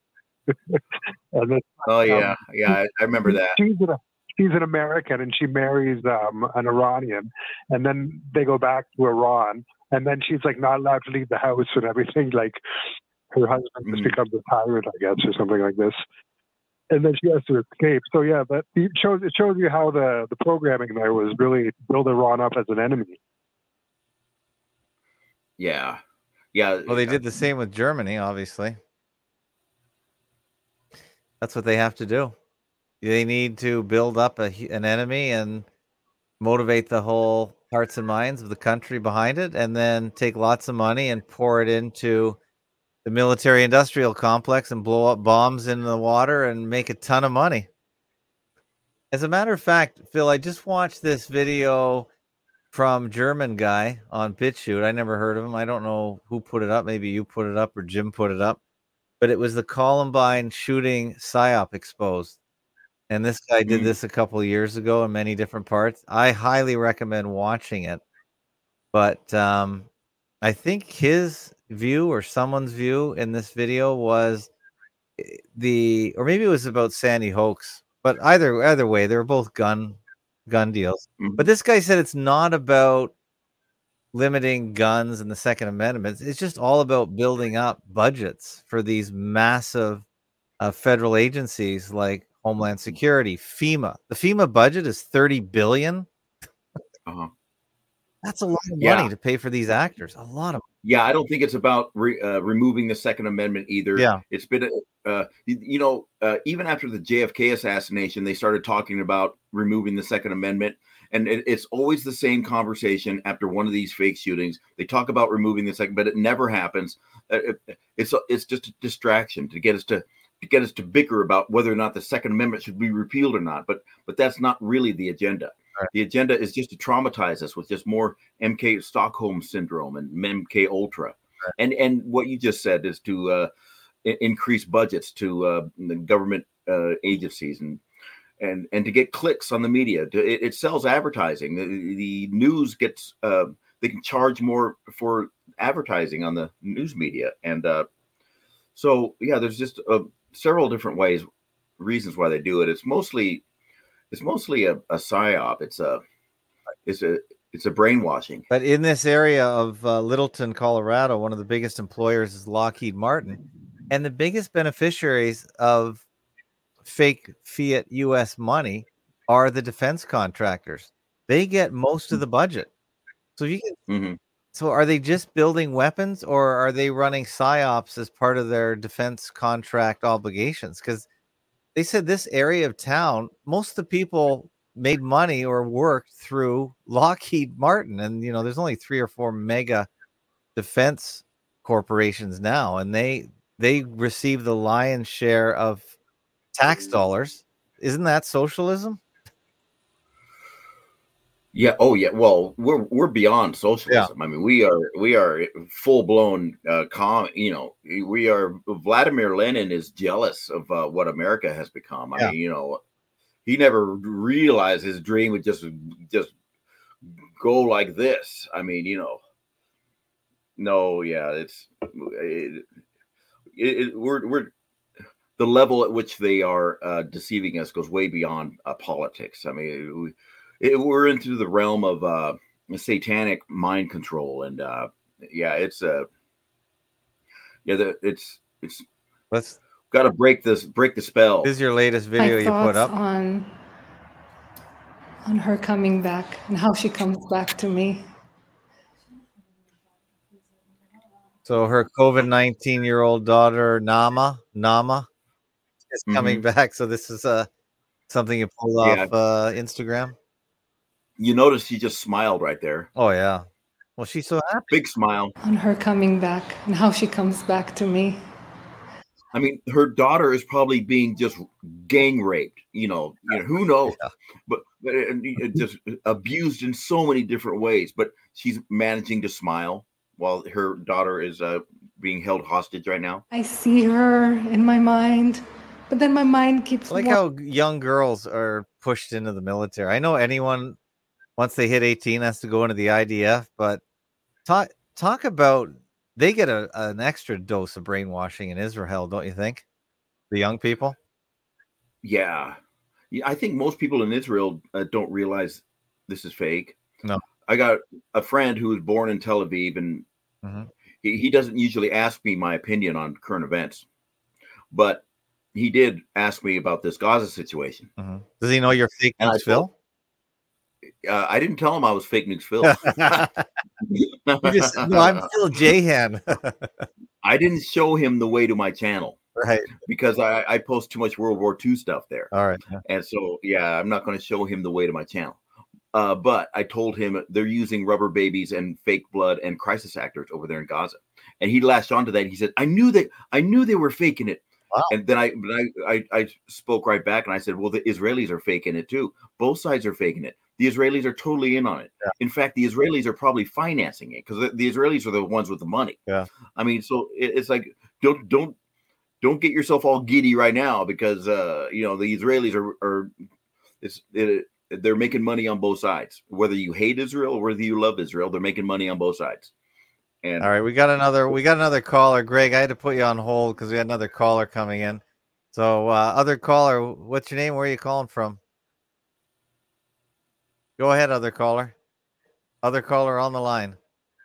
I remember that. She's an American and she marries an Iranian, and then they go back to Iran, and then she's like not allowed to leave the house and everything. Like her husband just becomes a tyrant, I guess, or something like this. And then she has to escape. So yeah, but it shows you how the programming there was really to build Iran up as an enemy. Yeah. Well, they did the same with Germany, obviously. That's what they have to do. They need to build up an enemy and motivate the whole hearts and minds of the country behind it, and then take lots of money and pour it into the military-industrial complex and blow up bombs in the water and make a ton of money. As a matter of fact, Phil, I just watched this video from German guy on BitChute. I never heard of him. I don't know who put it up. Maybe you put it up or Jim put it up. But it was the Columbine shooting PSYOP exposed. And this guy did this a couple of years ago in many different parts. I highly recommend watching it. But I think his view or someone's view in this video was or maybe it was about Sandy Hoax. But either way, they were both gun deals. But this guy said it's not about limiting guns and the Second Amendment. It's just all about building up budgets for these massive federal agencies like Homeland Security, FEMA. The FEMA budget is $30 billion. That's a lot of money to pay for these actors. A lot of money. Yeah, I don't think it's about removing the Second Amendment either. Yeah, it's been, even after the JFK assassination, they started talking about removing the Second Amendment, And it's always the same conversation after one of these fake shootings. They talk about removing the second, but it never happens. It's just a distraction to get us to bicker about whether or not the Second Amendment should be repealed or not. But that's not really the agenda. Right. The agenda is just to traumatize us with just more MK Stockholm syndrome and MK Ultra. Right. And what you just said is to increase budgets to the government agencies and to get clicks on the media. It sells advertising. The news gets they can charge more for advertising on the news media, and so yeah, there's just several different reasons why they do it. It's mostly a psyop. It's a brainwashing. But in this area of Littleton, Colorado, one of the biggest employers is Lockheed Martin, and the biggest beneficiaries of fake fiat U.S. money are the defense contractors. They get most of the budget. So So are they just building weapons, or are they running psyops as part of their defense contract obligations? Because they said this area of town, most of the people made money or worked through Lockheed Martin, and there's only 3 or 4 mega defense corporations now, and they receive the lion's share of tax dollars. Isn't that socialism? Yeah. Oh, yeah. Well, we're beyond socialism. Yeah. I mean, we are full blown. We are. Vladimir Lenin is jealous of what America has become. I mean, he never realized his dream would just go like this. I mean, no, yeah, we're the level at which they are deceiving us goes way beyond politics. I mean, we're into the realm of satanic mind control, and it's let's got to break the spell. This is your latest video you put up on her coming back and how she comes back to me. So her COVID-19-year-old daughter Nama is coming back. So this is something you pulled off Instagram. You notice she just smiled right there. Oh yeah. Well, she's so happy. Big smile on her coming back and how she comes back to me. I mean, her daughter is probably being just gang raped. Who knows? Yeah. But just abused in so many different ways. But she's managing to smile while her daughter is being held hostage right now. I see her in my mind, but then my mind keeps how young girls are pushed into the military. I know anyone once they hit 18 has to go into the IDF, but talk about they get an extra dose of brainwashing in Israel, don't you think? The young people? Yeah, I think most people in Israel don't realize this is fake. No. I got a friend who was born in Tel Aviv, and he doesn't usually ask me my opinion on current events, but he did ask me about this Gaza situation. Does he know you're fake news, Phil? I didn't tell him I was fake news, Phil. I'm Phil Jahan. I didn't show him the way to my channel, right? Because I post too much World War II stuff there. All right, and so I'm not going to show him the way to my channel. But I told him they're using rubber babies and fake blood and crisis actors over there in Gaza, and he latched onto that. He said, "I knew they were faking it." Wow. And then I spoke right back and I said, well, the Israelis are faking it too. Both sides are faking it. The Israelis are totally in on it. Yeah. In fact, the Israelis are probably financing it because the Israelis are the ones with the money. Yeah. I mean, so it's like, don't get yourself all giddy right now because, the Israelis they're making money on both sides. Whether you hate Israel or whether you love Israel, they're making money on both sides. And all right, we got another caller. Greg, I had to put you on hold because we had another caller coming in. So other caller, what's your name? Where are you calling from? Go ahead, other caller. Other caller on the line.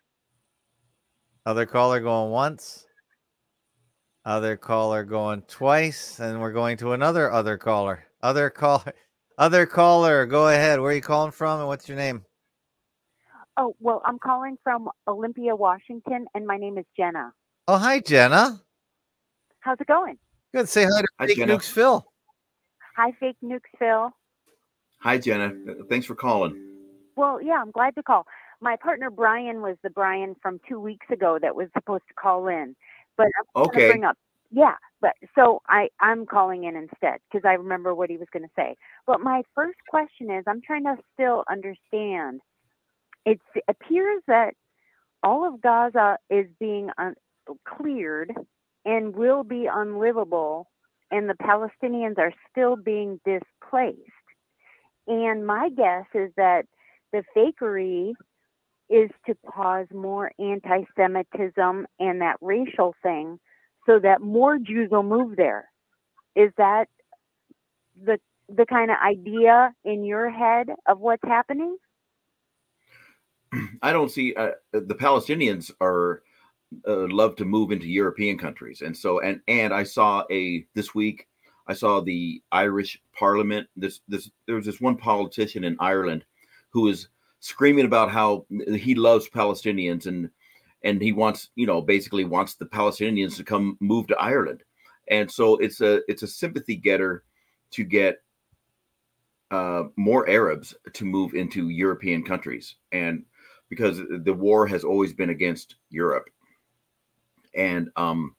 Other caller going once. Other caller going twice. And we're going to another caller. Other caller, go ahead. Where are you calling from and what's your name? Oh, well, I'm calling from Olympia, Washington, and my name is Jenna. Oh, hi, Jenna. How's it going? Good. Say hi to Fake Nukes Phil. Hi, Fake Nukes Phil. Hi, Jenna. Thanks for calling. Well, yeah, I'm glad to call. My partner Brian was the Brian from 2 weeks ago that was supposed to call in, but I'm going to bring up. Yeah, but so I'm calling in instead because I remember what he was going to say. But my first question is, I'm trying to still understand. It appears that all of Gaza is being cleared and will be unlivable, and the Palestinians are still being displaced. And my guess is that the fakery is to cause more anti-Semitism and that racial thing so that more Jews will move there. Is that the kind of idea in your head of what's happening? I don't see the Palestinians are love to move into European countries. And so, and I saw this week, I saw the Irish Parliament. There was this one politician in Ireland who was screaming about how he loves Palestinians and he wants, basically wants the Palestinians to come move to Ireland. And so it's a sympathy getter to get more Arabs to move into European countries. And because the war has always been against Europe. And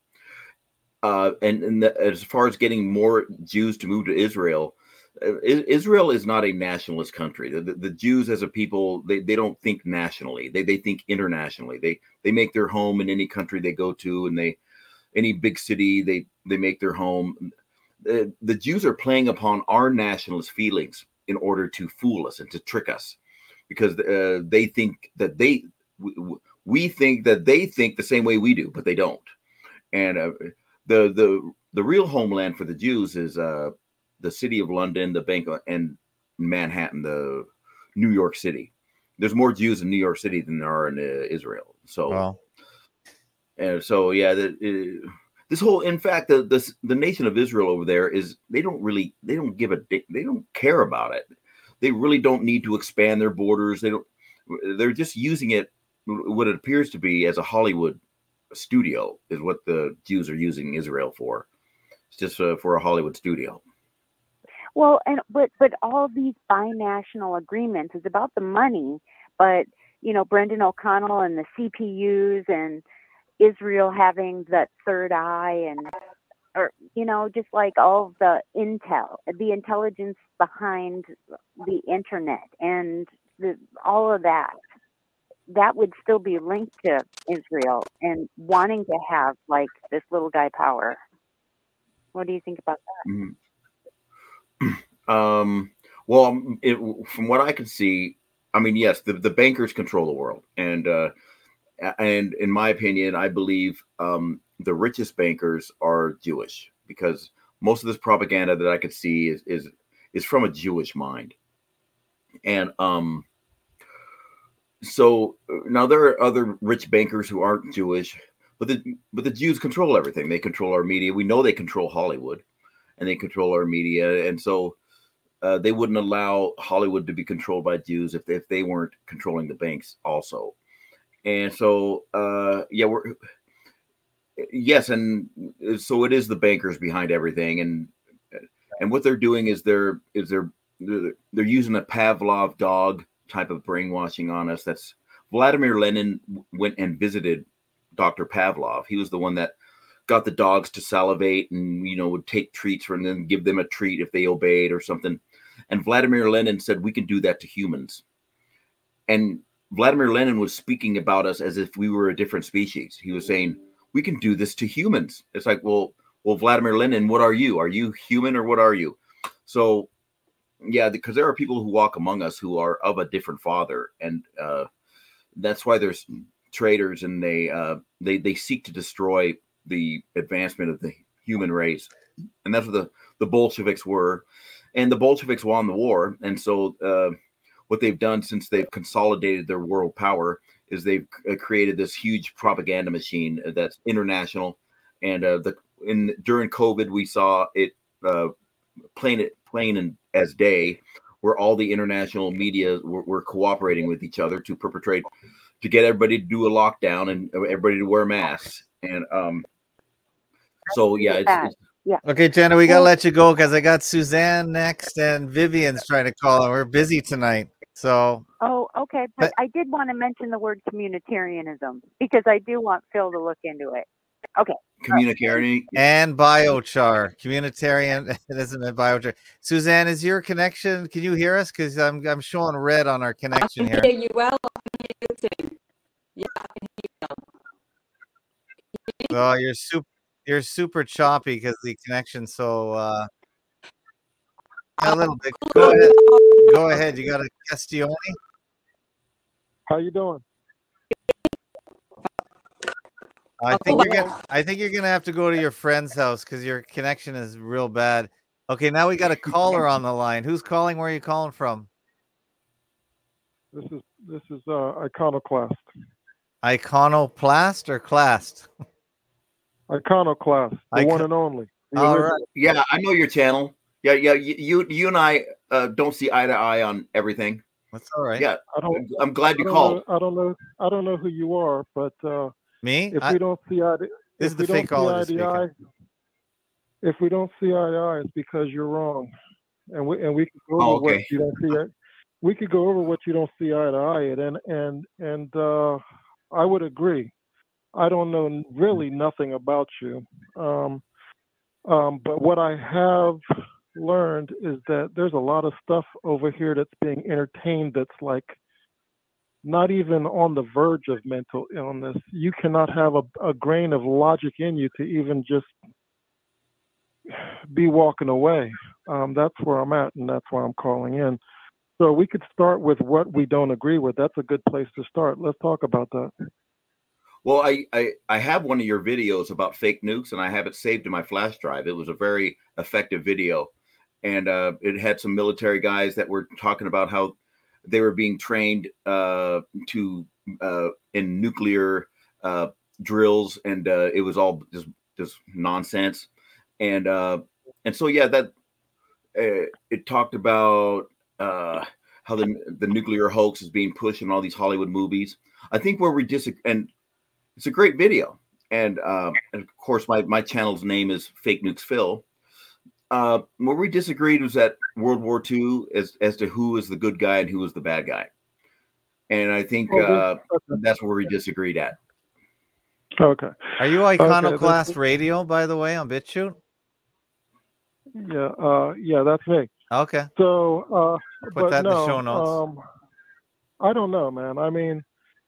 as far as getting more Jews to move to Israel, Israel is not a nationalist country. The Jews as a people, they don't think nationally. They think internationally. They make their home in any country they go to, and any big city they make their home. The Jews are playing upon our nationalist feelings in order to fool us and to trick us, because they think that we think that they think the same way we do, but they don't. And the real homeland for the Jews is the city of London, the Bank, and Manhattan, the New York City. There's more Jews in New York City than there are in Israel. So, wow. And so, yeah, this whole, in fact, the nation of Israel over there they don't give a dick. They don't care about it. They really don't need to expand their borders. They're just using it, what it appears to be, as a Hollywood studio is what the Jews are using Israel for. It's just for a Hollywood studio. Well, but all these binational agreements is about the money, but Brendan O'Connell and the CPUs and Israel having that third eye or just like all of the the intelligence behind the internet and all of that would still be linked to Israel and wanting to have like this little guy power. What do you think about that? Mm-hmm. Well, from what I can see, I mean, yes, the bankers control the world, and in my opinion, I believe the richest bankers are Jewish, because most of this propaganda that I could see is from a Jewish mind, and so now there are other rich bankers who aren't Jewish, but the Jews control everything. They control our media. We know they control Hollywood, and they control our media, and so. They wouldn't allow Hollywood to be controlled by Jews if they weren't controlling the banks also. And so, yes. And so it is the bankers behind everything. And what they're doing is they're using a Pavlov dog type of brainwashing on us. That's Vladimir Lenin went and visited Dr. Pavlov. He was the one that got the dogs to salivate and, would take treats from them, give them a treat if they obeyed or something. And Vladimir Lenin said, we can do that to humans. And Vladimir Lenin was speaking about us as if we were a different species. He was saying, we can do this to humans. It's like, well, Vladimir Lenin, what are you? Are you human or what are you? So, yeah, because there are people who walk among us who are of a different father. And that's why there's traitors, and they seek to destroy the advancement of the human race. And that's what the Bolsheviks were. And the Bolsheviks won the war. And so what they've done since they've consolidated their world power is they've created this huge propaganda machine that's international. And during COVID, we saw it plain as day, where all the international media were cooperating with each other to get everybody to do a lockdown and everybody to wear masks. And so, yeah, it's yeah. Okay, Jenna, we got to let you go because I got Suzanne next and Vivian's trying to call, and we're busy tonight. So. Oh, okay. But I did want to mention the word communitarianism because I do want Phil to look into it. Okay. Communitarian and biochar. Communitarianism and biochar. Suzanne, is your connection? Can you hear us? Because I'm showing red on our connection here. I can hear you well. I can hear you too. Yeah, I can hear you. Oh, you're super choppy because the connection's so a little bit. Go ahead. You got a Castione? How you doing? I think you're gonna have to go to your friend's house because your connection is real bad. Okay, now we got a caller on the line. Who's calling? Where are you calling from? This is Iconoclast. Iconoplast or classed? Iconoclast, the one and only. All right. Yeah, I know your channel. Yeah. You and I don't see eye to eye on everything. That's all right. Yeah, I'm glad you called. I don't know who you are, but me. If we don't see eye to this is the fakeologist speaking. If we don't see eye to eye, it's because you're wrong, and we could go over what you don't see. We could go over what you don't see eye to eye, and I would agree. I don't know really nothing about you, but what I have learned is that there's a lot of stuff over here that's being entertained that's like not even on the verge of mental illness. You cannot have a grain of logic in you to even just be walking away. That's where I'm at, and that's why I'm calling in. So we could start with what we don't agree with. That's a good place to start. Let's talk about that. Well, I have one of your videos about fake nukes, and I have it saved in my flash drive. It was a very effective video, and it had some military guys that were talking about how they were being trained in nuclear drills, and it was all just nonsense. And so that it talked about how the nuclear hoax is being pushed in all these Hollywood movies. I think where we disagree, and it's a great video, and of course my channel's name is Fake Nukes Phil. Where we disagreed was at World War II as to who is the good guy and who is the bad guy, and I think that's where we disagreed at. Okay. Are you Iconoclast Radio, by the way, on BitChute? Yeah, that's me. Okay. So put that in the show notes. I don't know, man. I mean,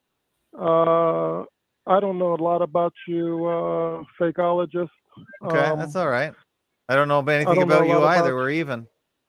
I don't know a lot about you, fakeologist. Okay, that's all right. I don't know anything about you either. We're even.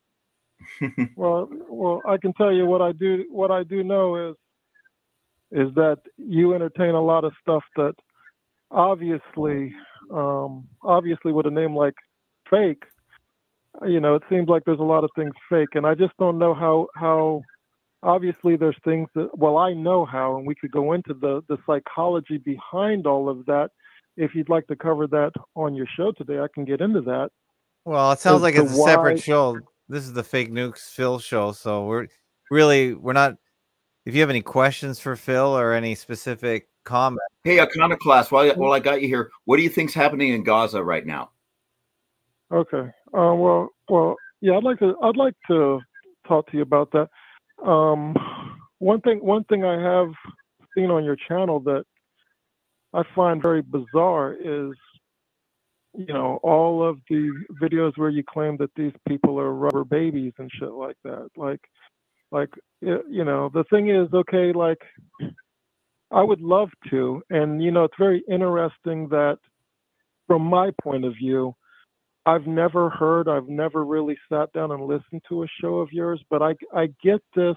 Well, I can tell you what I do. What I do know is that you entertain a lot of stuff that obviously with a name like Fake, it seems like there's a lot of things fake, and I just don't know how obviously there's things that, well, I know how, and we could go into the psychology behind all of that. If you'd like to cover that on your show today, I can get into that. Well, it sounds like it's a separate show. This is the Fake Nukes Phil show, so we're not. If you have any questions for Phil or any specific comment. Hey, Iconoclast, while I got you here, what do you think's happening in Gaza right now? Okay. Well, yeah, I'd like to talk to you about that. One thing I have seen on your channel that I find very bizarre is, all of the videos where you claim that these people are rubber babies and shit like that. The thing is, okay, I would love to, and it's very interesting that from my point of view, I've never really sat down and listened to a show of yours, but I get this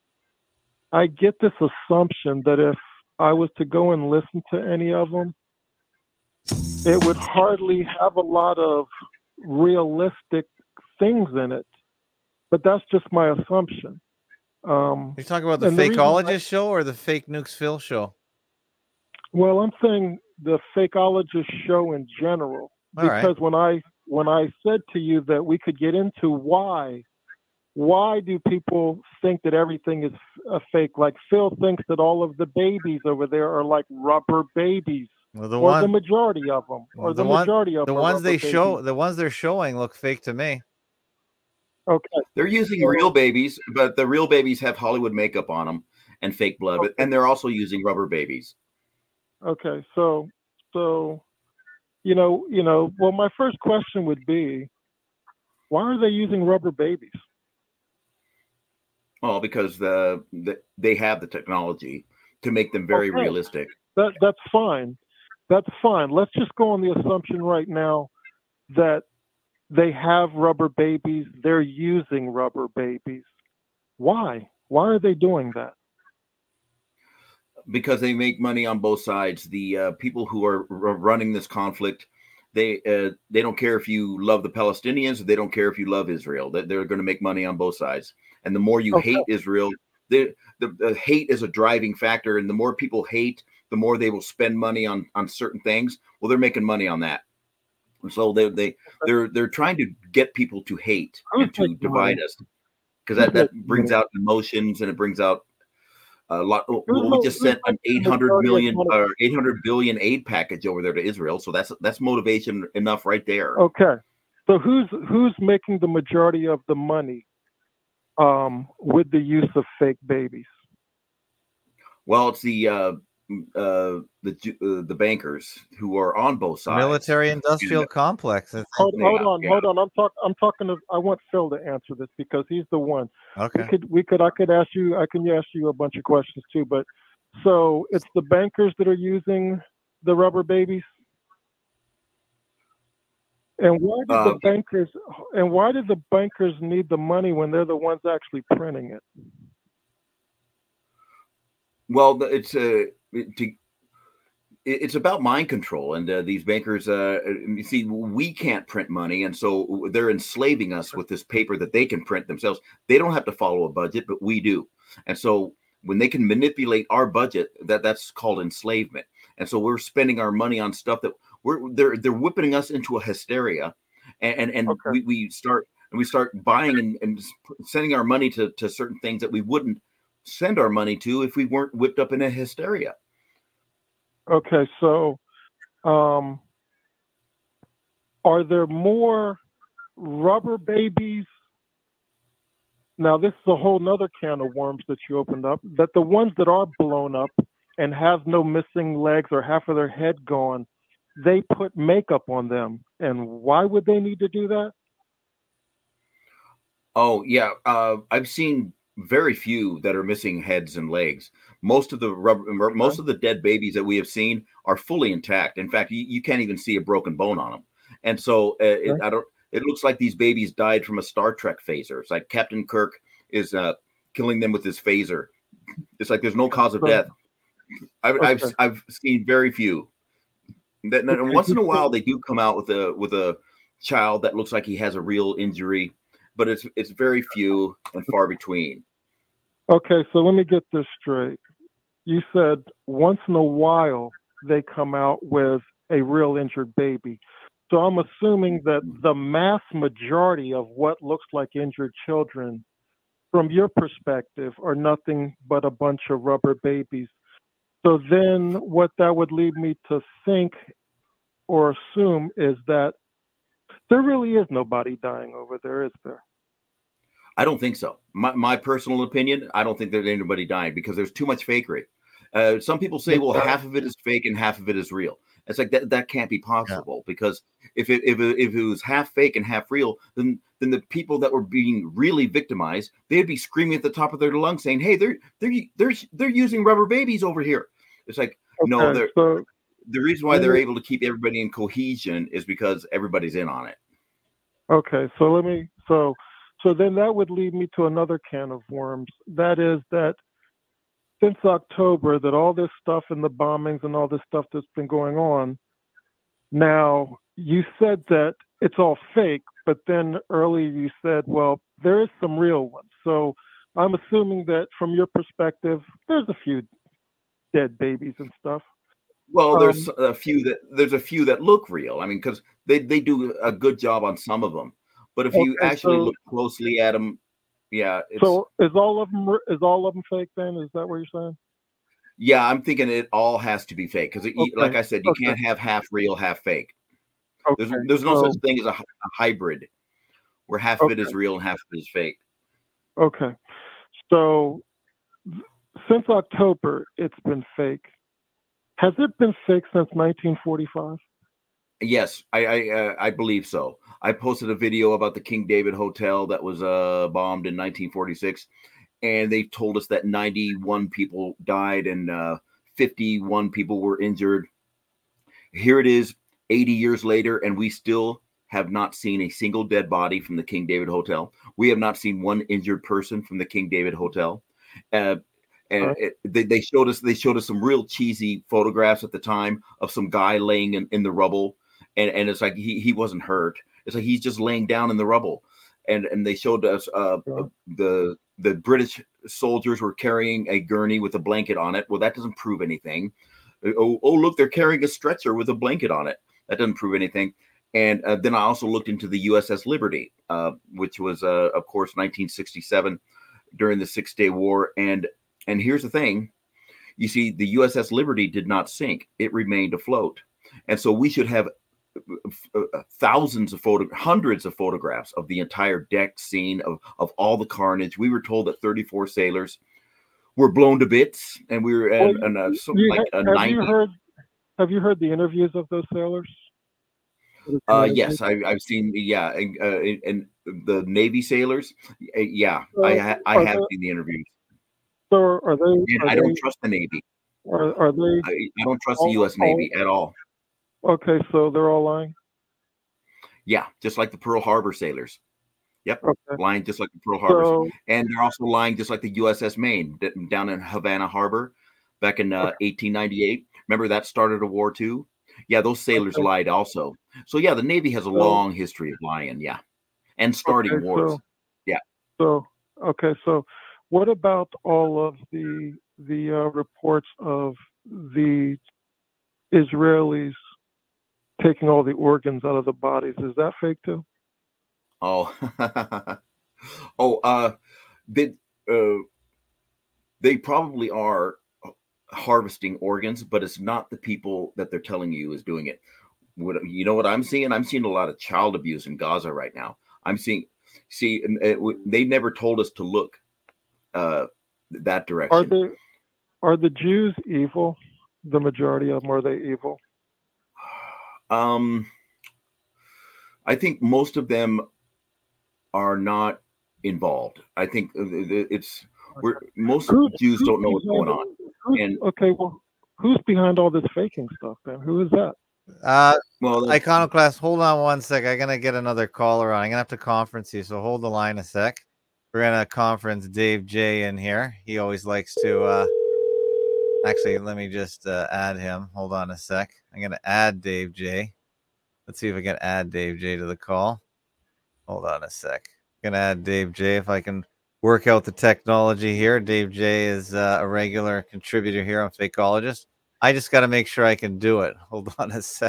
assumption that if I was to go and listen to any of them, it would hardly have a lot of realistic things in it. But that's just my assumption. You're talking about the Fakeologist show or the Fake Nukes Phil show? Well, I'm saying the Fakeologist show in general. Because when I said to you that we could get into why do people think that everything is a fake? Like Phil thinks that all of the babies over there are like rubber babies. Well, the majority of them, the ones they show, the ones they're showing look fake to me. Okay. They're using real babies, but the real babies have Hollywood makeup on them and fake blood, and they're also using rubber babies. Okay, so well, my first question would be, why are they using rubber babies? Well, because they have the technology to make them very realistic. That's fine. That's fine. Let's just go on the assumption right now that they have rubber babies. They're using rubber babies. Why? Why are they doing that? Because they make money on both sides. The people who are running this conflict, they don't care if you love the Palestinians, or they don't care if you love Israel. They're going to make money on both sides. And the more you hate Israel, the hate is a driving factor. And the more people hate, the more they will spend money on certain things. Well, they're making money on that. So they're trying to get people to hate and to divide us, because that brings out emotions, and it brings out a lot. Well, we just sent an 800 billion aid package over there to Israel, so that's motivation enough right there. Okay, so who's making the majority of the money with the use of fake babies? Well, it's the bankers who are on both sides. Military-industrial complex. Hold on. I'm talking. I want Phil to answer this because he's the one. Okay. I can ask you a bunch of questions too. But so it's the bankers that are using the rubber babies. And why did the bankers need the money when they're the ones actually printing it? Well, it's about mind control, and these bankers. You see, we can't print money, and so they're enslaving us with this paper that they can print themselves. They don't have to follow a budget, but we do. And so when they can manipulate our budget, that's called enslavement. And so we're spending our money on stuff that they're whipping us into a hysteria, and we start buying and sending our money to certain things that we wouldn't send our money to if we weren't whipped up in a hysteria. Okay, so are there more rubber babies? Now, this is a whole nother can of worms that you opened up, that the ones that are blown up and have no missing legs or half of their head gone, they put makeup on them. And why would they need to do that? Oh, yeah. I've seen very few that are missing heads and legs. Most of the dead babies that we have seen are fully intact. In fact, you can't even see a broken bone on them. And so it looks like these babies died from a Star Trek phaser. It's like Captain Kirk is killing them with his phaser. It's like there's no cause of death. I've seen very few. And once in a while they do come out with a child that looks like he has a real injury, but it's very few and far between. Okay, so let me get this straight. You said once in a while they come out with a real injured baby. So I'm assuming that the mass majority of what looks like injured children, from your perspective, are nothing but a bunch of rubber babies. So then what that would lead me to think or assume is that there really is nobody dying over there, is there? I don't think so. My personal opinion, I don't think there's anybody dying because there's too much fakery. Some people say, well, half of it is fake and half of it is real. It's like that can't be possible because if it was half fake and half real, then the people that were being really victimized, they'd be screaming at the top of their lungs saying, "Hey, they're using rubber babies over here." It's like no, the reason why they're able to keep everybody in cohesion is because everybody's in on it. Okay, so then that would lead me to another can of worms. That is that since October, that all this stuff and the bombings and all this stuff that's been going on. Now, you said that it's all fake, but then earlier you said, well, there is some real ones. So I'm assuming that from your perspective, there's a few dead babies and stuff. Well, there's a few that look real. I mean, because they do a good job on some of them. But if you actually look closely at them, yeah. So is all of them fake then? Is that what you're saying? Yeah, I'm thinking it all has to be fake because, like I said, you can't have half real, half fake. There's no such thing as a hybrid. where half of it is real and half of it is fake. Okay. So since October, it's been fake. Has it been fake since 1945? Yes, I believe so. I posted a video about the King David Hotel that was bombed in 1946, and they told us that 91 people died and 51 people were injured. Here it is 80 years later, and we still have not seen a single dead body from the King David Hotel. We have not seen one injured person from the King David Hotel. They showed us some real cheesy photographs at the time of some guy laying in the rubble, and it's like he wasn't hurt. It's like he's just laying down in the rubble, and they showed us the British soldiers were carrying a gurney with a blanket on it. Well, that doesn't prove anything. Oh, look, they're carrying a stretcher with a blanket on it. That doesn't prove anything. And then I also looked into the USS Liberty, which was, of course, 1967 during the 6-Day War. And here's the thing. You see, the USS Liberty did not sink. It remained afloat. And so we should have hundreds of photographs of the entire deck scene of all the carnage. We were told that 34 sailors were blown to bits, and we were have you heard the interviews of those sailors? Yes, I've seen. Yeah, and the Navy sailors. Yeah, I have seen the interviews. So are they? I don't trust the Navy. Are they? I don't trust the U.S. Navy at all. Okay, so they're all lying. Yeah, just like the Pearl Harbor sailors. Yep, lying just like the Pearl Harbor, and they're also lying just like the USS Maine down in Havana Harbor back in 1898. Remember that started a war too. Yeah, those sailors lied also. So yeah, the Navy has a long history of lying. Yeah, and starting wars. Yeah. So what about all of the reports of the Israelis taking all the organs out of the bodies? Is that fake too? They probably are harvesting organs, but it's not the people that they're telling you is doing it. You know what I'm seeing? I'm seeing a lot of child abuse in Gaza right now. They never told us to look that direction. Are the Jews evil? The majority of them, are they evil? I think most of them are not involved. I think most Jews don't know what's going on. Well, who's behind all this faking stuff then? Who is that? Iconoclast, hold on one sec. I'm gonna get another caller on. I'm gonna have to conference you, so hold the line a sec. We're gonna conference Dave J in here. He always likes to actually let me just add him. Hold on a sec. I'm gonna add Dave J. Let's see if I can add Dave J to the call. Hold on a sec. I'm gonna add Dave J if I can work out the technology here. Dave J is a regular contributor here on Fakeologist. I just got to make sure I can do it. Hold on a sec.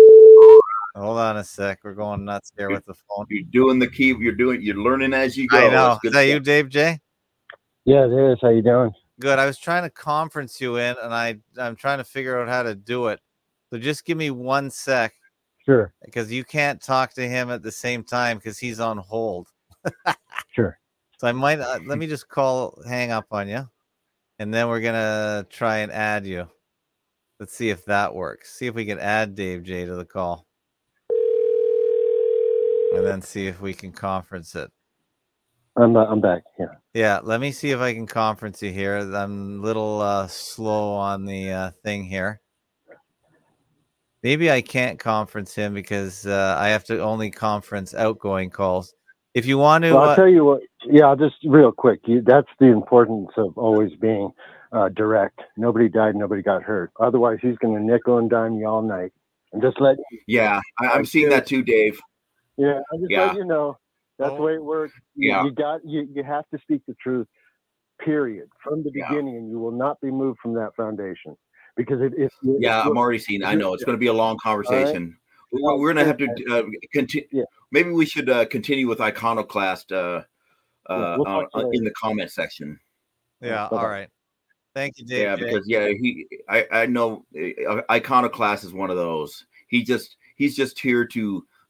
We're going nuts here with the phone. You're doing the key. You're learning as you go. I know. Is that you, Dave J? Yeah, it is. How you doing? Good. I was trying to conference you in, and I'm trying to figure out how to do it. So just give me 1 sec. Sure. Because you can't talk to him at the same time because he's on hold. Sure. So I might let me just hang up on you, and then we're gonna try and add you. Let's see if that works. See if we can add Dave J to the call, and then see if we can conference it. I'm back. Yeah. Yeah. Let me see if I can conference you here. I'm a little slow on the thing here. Maybe I can't conference him because I have to only conference outgoing calls. If you want to, I'll tell you what. Yeah, I'll just real quick. That's the importance of always being direct. Nobody died, nobody got hurt. Otherwise, he's going to nickel and dime you all night and just let. Yeah, I'm seeing that too, Dave. Yeah, I just let you know that's the way it works. You have to speak the truth. Period, from the beginning, and you will not be moved from that foundation because I'm already seeing. I know it's going to be a long conversation. Right. We're going to have to continue. Yeah. Maybe we should continue with Iconoclast in the comment section. Yeah. All right. Thank you, Dave. Yeah, because I know Iconoclast is one of those. He's just here to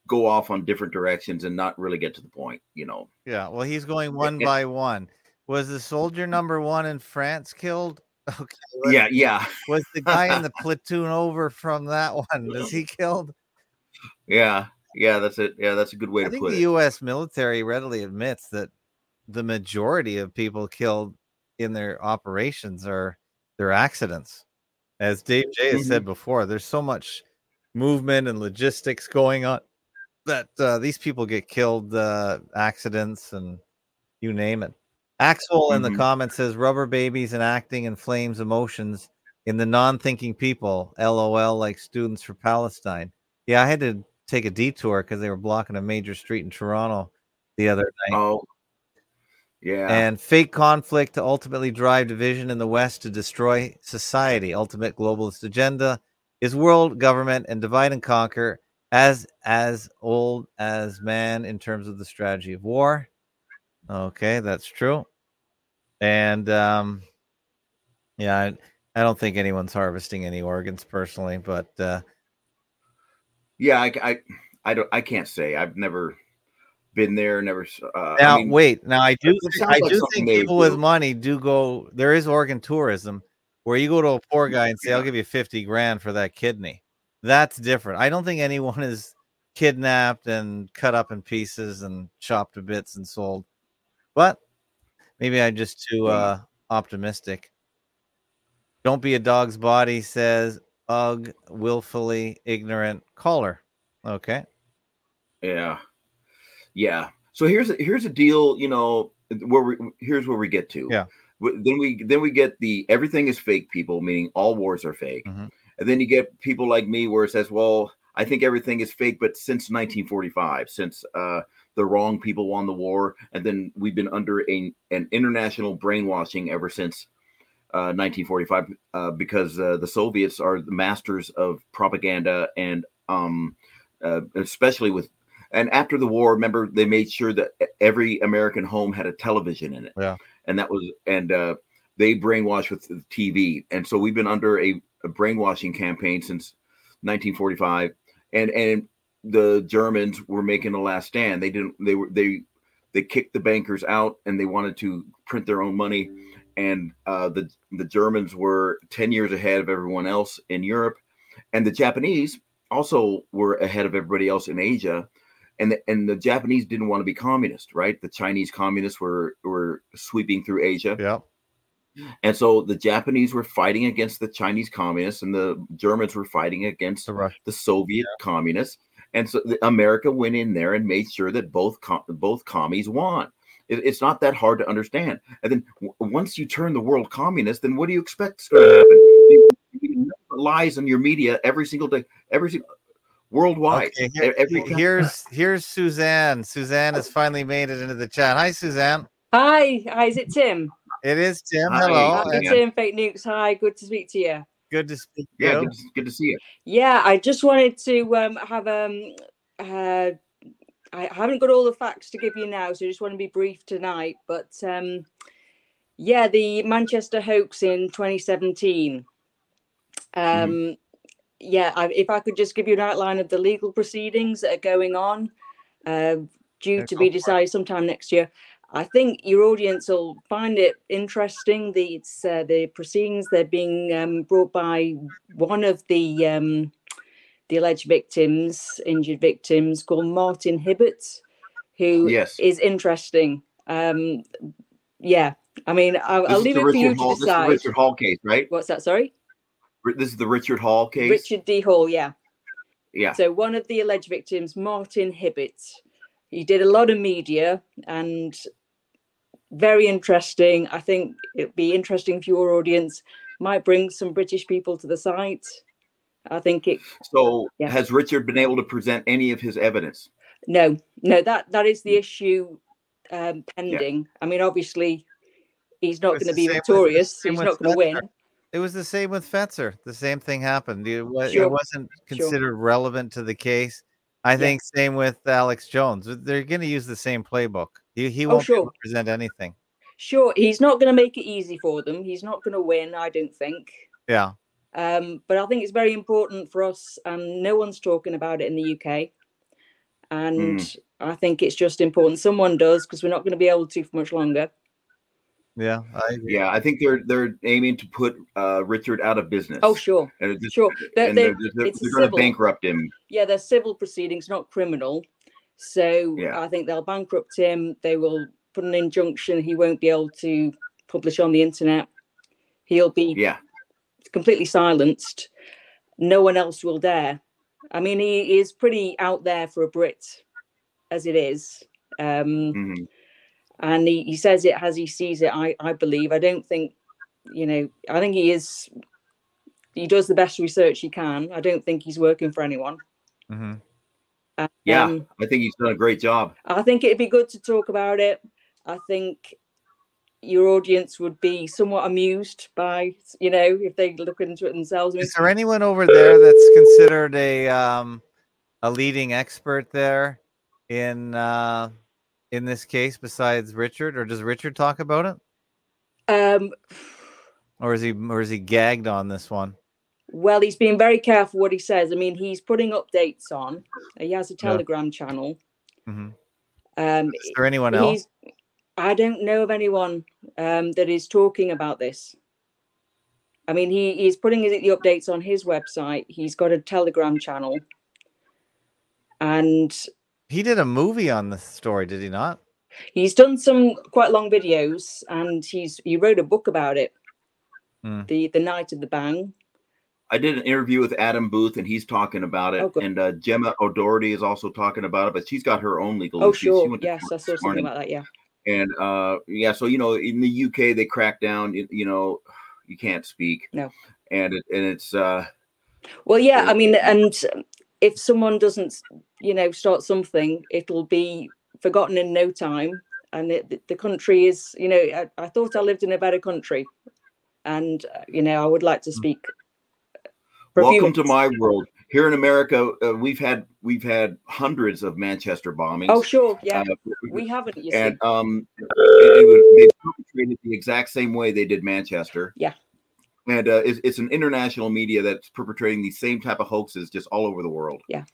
go off on different directions and not really get to the point, you know. Yeah, well, he's going one by one. Was the soldier number 1 in France killed? Okay. Yeah. Was the guy in the platoon over from that one? Was he killed? Yeah, that's it. Yeah, that's a good way to put it. I think the U.S. military readily admits that the majority of people killed in their operations are their accidents. As Dave J has said before, there's so much movement and logistics going on that these people get killed, accidents, and you name it. Axel in the comments says rubber babies enacting inflames emotions in the non-thinking people. LOL, like Students for Palestine. Yeah, I had to take a detour because they were blocking a major street in Toronto the other night. Oh, yeah. And fake conflict to ultimately drive division in the West to destroy society. Ultimate globalist agenda is world government and divide and conquer as old as man in terms of the strategy of war. Okay, that's true. And yeah, I don't think anyone's harvesting any organs personally, but yeah, I can't say. I've never been there. Never. Now, wait. Now, I do think people with money do go. There is organ tourism where you go to a poor guy and say, "I'll give you 50 grand for that kidney." That's different. I don't think anyone is kidnapped and cut up in pieces and chopped to bits and sold. But maybe I'm just too optimistic. Don't be a dog's body, says ugh, willfully ignorant caller. Okay. Yeah. So here's a deal, you know, here's where we get to. Yeah. Then we get the everything is fake people, meaning all wars are fake. And then you get people like me where it says, well, I think everything is fake, but since 1945, since the wrong people won the war, and then we've been under an international brainwashing ever since 1945 because the Soviets are the masters of propaganda and especially with. And after the war, remember, they made sure that every American home had a television in it. Yeah. And that was, they brainwashed with the TV. And so we've been under a brainwashing campaign since 1945. And the Germans were making a last stand. They kicked the bankers out and they wanted to print their own money. And the Germans were 10 years ahead of everyone else in Europe. And the Japanese also were ahead of everybody else in Asia. And the Japanese didn't want to be communist, right? The Chinese communists were sweeping through Asia. Yeah. And so the Japanese were fighting against the Chinese communists and the Germans were fighting against the Soviet communists. And so America went in there and made sure that both commies won. It's not that hard to understand. And then once you turn the world communist, then what do you expect is going to happen? Lies in your media every single day, worldwide. Okay, here's Suzanne. Suzanne has finally made it into the chat. Hi, Suzanne. Hi, is it Tim? It is Tim. Hello. Hi, Tim, Fake Nukes. Hi, good to speak to you. Good to speak to you. Yeah, good to see you. Yeah, I just wanted to have I haven't got all the facts to give you now, so I just want to be brief tonight. But yeah, the Manchester hoax in 2017. Yeah, if I could just give you an outline of the legal proceedings that are going on, due to be decided sometime next year. I think your audience will find it interesting. The proceedings, they're being brought by one of the alleged victims, injured victims, called Martin Hibbert, who is interesting. Yeah, I mean, I'll leave it for you to decide. This is the Richard Hall case, right? What's that? Sorry? This is the Richard Hall case? Richard D. Hall, yeah. Yeah. So one of the alleged victims, Martin Hibbert, he did a lot of media and very interesting. I think it'd be interesting for your audience. Might bring some British people to the site. I think it. So has Richard been able to present any of his evidence? No, that is the issue pending. Yeah. I mean, obviously, he's not going to be victorious. He's not going to win. It was the same with Fetzer. The same thing happened. It wasn't considered relevant to the case. I think same with Alex Jones. They're going to use the same playbook. He won't be able to present anything. Sure, he's not going to make it easy for them. He's not going to win, I don't think. Yeah. But I think it's very important for us, and no one's talking about it in the UK. And I think it's just important someone does, because we're not going to be able to for much longer. Yeah, I agree. Yeah, I think they're aiming to put Richard out of business. Oh, sure, sure. They're going to bankrupt him. Yeah, they're civil proceedings, not criminal. So I think they'll bankrupt him. They will put an injunction. He won't be able to publish on the internet. He'll be completely silenced. No one else will dare. I mean, he is pretty out there for a Brit, as it is. And he says it as he sees it, I believe. I don't think, I think he does the best research he can. I don't think he's working for anyone. Mm-hmm. I think he's done a great job. I think it'd be good to talk about it. I think your audience would be somewhat amused by, if they look into it themselves. Is there anyone over there that's considered a leading expert there in this case besides Richard, or does Richard talk about it? Or is he gagged on this one? Well, he's being very careful what he says. I mean, he's putting updates on. He has a Telegram channel. Mm-hmm. Is there anyone else? I don't know of anyone that is talking about this. I mean, he's putting the updates on his website. He's got a Telegram channel. And he did a movie on this story, did he not? He's done some quite long videos, and he wrote a book about it. The Night of the Bang. I did an interview with Adam Booth, and he's talking about it. And Gemma O'Doherty is also talking about it, but she's got her own legal issues. Sure. Yes, I saw something about that, yeah. And so in the UK they crack down. You can't speak. No. And it's well, yeah. I mean, and if someone doesn't, start something, it'll be forgotten in no time. And the country is, I thought I lived in a better country, and I would like to speak. Welcome to my world. Here in America, we've had hundreds of Manchester bombings. Oh, sure, yeah, we haven't. You and see. they perpetrated the exact same way they did Manchester. Yeah, and it's an international media that's perpetrating these same type of hoaxes just all over the world. Yeah.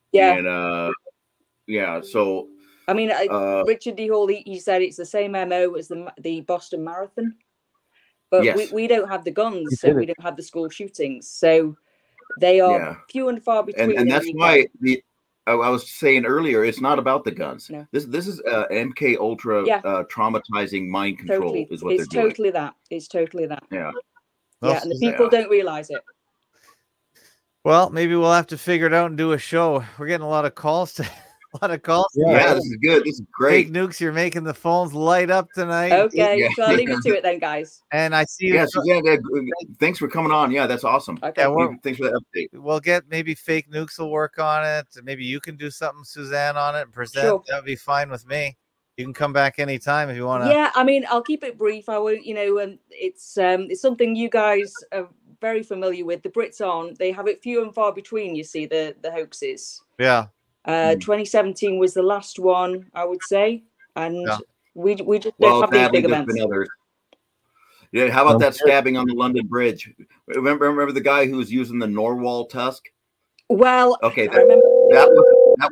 And so I mean, Richard D. Hall, he said it's the same MO as the Boston Marathon, but we don't have the guns, so we don't have the school shootings, so. They are few and far between, and that's why I was saying earlier, it's not about the guns. No. This is MK Ultra traumatizing mind control is what they're doing. It's totally that. Yeah. Yeah, and the people don't realize it. Well, maybe we'll have to figure it out and do a show. We're getting a lot of calls Yeah, this is good. This is great. Fake Nukes, you're making the phones light up tonight. Okay, so I'll leave you to it then, guys. And I see you. Yeah, Suzanne, thanks for coming on. Yeah, that's awesome. Okay. Thanks for that update. We'll get maybe Fake Nukes will work on it. Maybe you can do something, Suzanne, on it and present. Sure. That would be fine with me. You can come back anytime if you want to. Yeah, I mean, I'll keep it brief. I won't, it's something you guys are very familiar with. The Brits aren't. They have it few and far between, you see, the hoaxes. Yeah. 2017 was the last one, I would say, and we just don't have these big events. Yeah, how about that stabbing on the London Bridge? Remember the guy who was using the Norwal tusk? Well, okay, I remember that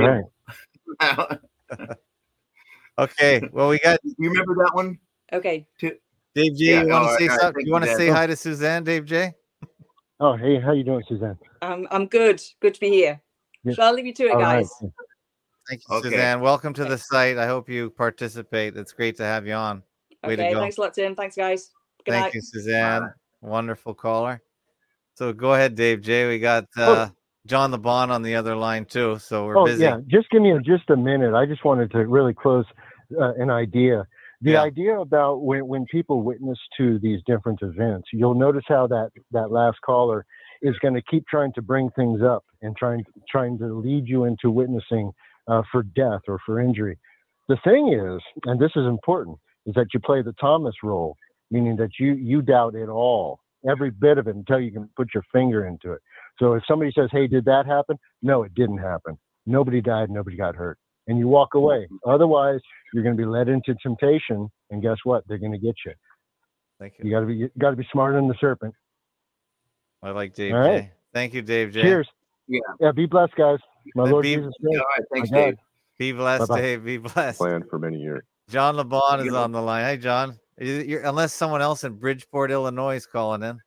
wasn't real. Okay, well, we got. You remember that one? Okay. Dave J, you want to say something? You want to say hi to Suzanne, Dave J? Oh, hey, how you doing, Suzanne? I'm good. Good to be here. Yes. So I'll leave you to it, guys. Right. Thank you, Suzanne. Welcome to the site. I hope you participate. It's great to have you on. Way to go. Thanks a lot, Tim. Thanks, guys. Good night. Thank you, Suzanne. Bye. Wonderful caller. So go ahead, Dave J. We got John the Bond on the other line too. So we're busy. Yeah, just give me just a minute. I just wanted to really close an idea. The idea about when people witness to these different events, you'll notice how that last caller is going to keep trying to bring things up and trying to lead you into witnessing for death or for injury. The thing is, and this is important, is that you play the Thomas role, meaning that you doubt it all, every bit of it, until you can put your finger into it. So if somebody says, hey, did that happen? No, it didn't happen. Nobody died. Nobody got hurt. And you walk away. Otherwise, you're going to be led into temptation. And guess what? They're going to get you. Thank you. You got to be smarter than the serpent. I like Dave J. Thank you, Dave J. Cheers. Yeah. Be blessed, guys. My Lord Jesus Christ. All right, thanks, My God. Dave. Be blessed, Bye-bye. Dave. Be blessed. Planned for many years. John LeBon is on the line. Hey, John. Unless someone else in Bridgeport, Illinois is calling in.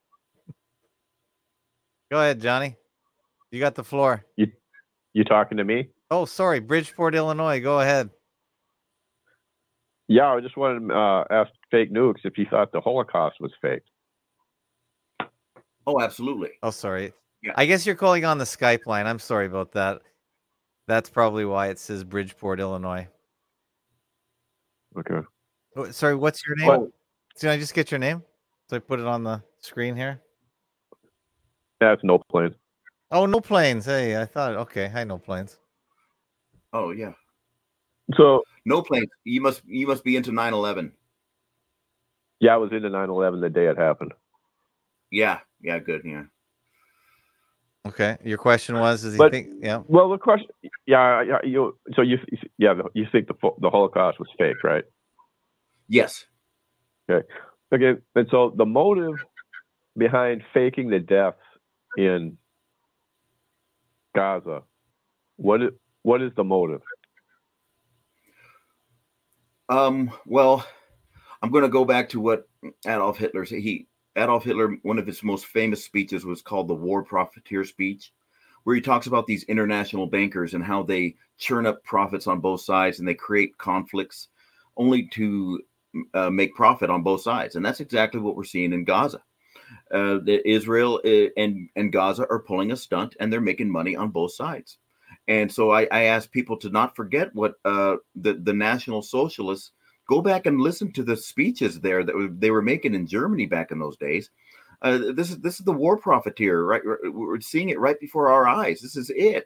Go ahead, Johnny. You got the floor. You talking to me? Oh, sorry. Bridgeport, Illinois. Go ahead. Yeah, I just wanted to ask Fake Nukes if he thought the Holocaust was fake. Oh, absolutely. Oh, sorry. Yeah. I guess you're calling on the Skype line. I'm sorry about that. That's probably why it says Bridgeport, Illinois. Okay. Oh, sorry, what's your name? Well, Can I just get your name? So I put it on the screen here. That's No Planes. Oh, No Planes. Hey, I thought, okay. Hi, No Planes. Oh, yeah. So No Planes. You must be into 9/11. Yeah, I was into 9/11 the day it happened. Yeah, good. Yeah. Okay. Your question was, does he think? Yeah. Well, the question, you think the Holocaust was fake, right? Yes. Okay. And so the motive behind faking the deaths in Gaza, what is the motive? Well, I'm going to go back to what Adolf Hitler said. Adolf Hitler, one of his most famous speeches was called the War Profiteer speech, where he talks about these international bankers and how they churn up profits on both sides and they create conflicts only to make profit on both sides. And that's exactly what we're seeing in Gaza. Israel and Gaza are pulling a stunt and they're making money on both sides. And so I ask people to not forget what the National Socialists, go back and listen to the speeches there that they were making in Germany back in those days. This is the war profiteer, right? We're seeing it right before our eyes. This is it.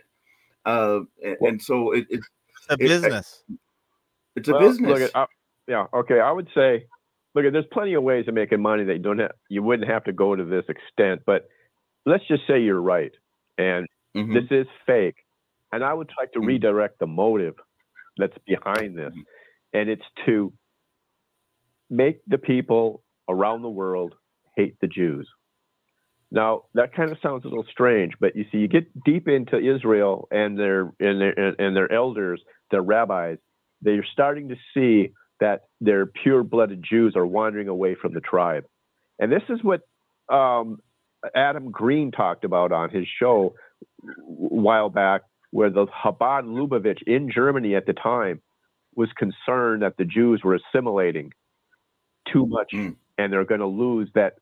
And so it's a business. It's a business. Okay. I would say, there's plenty of ways of making money that you wouldn't have to go to this extent. But let's just say you're right, and this is fake. And I would like to redirect the motive that's behind this. And it's to make the people around the world hate the Jews. Now, that kind of sounds a little strange, but you see, you get deep into Israel and their elders, their rabbis, they're starting to see that their pure-blooded Jews are wandering away from the tribe. And this is what Adam Green talked about on his show a while back, where the Chabad Lubavitch in Germany at the time was concerned that the Jews were assimilating too much, and they're going to lose that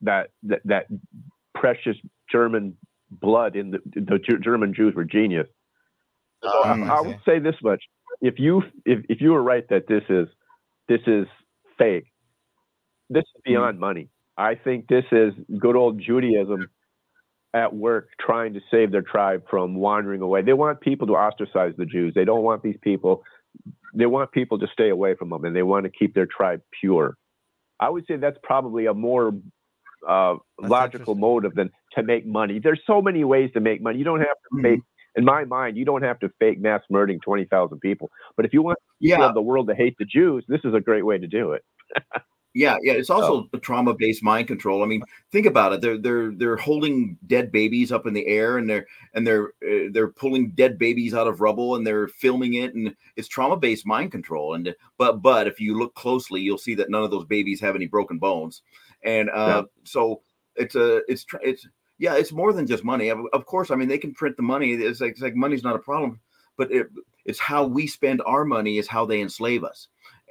precious German blood in the German Jews were genius. So I would say this much: if you were right that this is fake, this is beyond money. I think this is good old Judaism at work trying to save their tribe from wandering away. They want people to ostracize the Jews. They don't want these people. They want people to stay away from them, and they want to keep their tribe pure. I would say that's probably a more logical motive than to make money. There's so many ways to make money. You don't have to fake, in my mind, you don't have to fake mass murdering 20,000 people. But if you want the world to hate the Jews, this is a great way to do it. Yeah. It's also a trauma-based mind control. I mean, think about it. They're holding dead babies up in the air, and they're pulling dead babies out of rubble, and they're filming it, and it's trauma-based mind control. And but if you look closely, you'll see that none of those babies have any broken bones. And so it's more than just money. Of course, I mean, they can print the money. It's like money's not a problem, but it's how we spend our money is how they enslave us.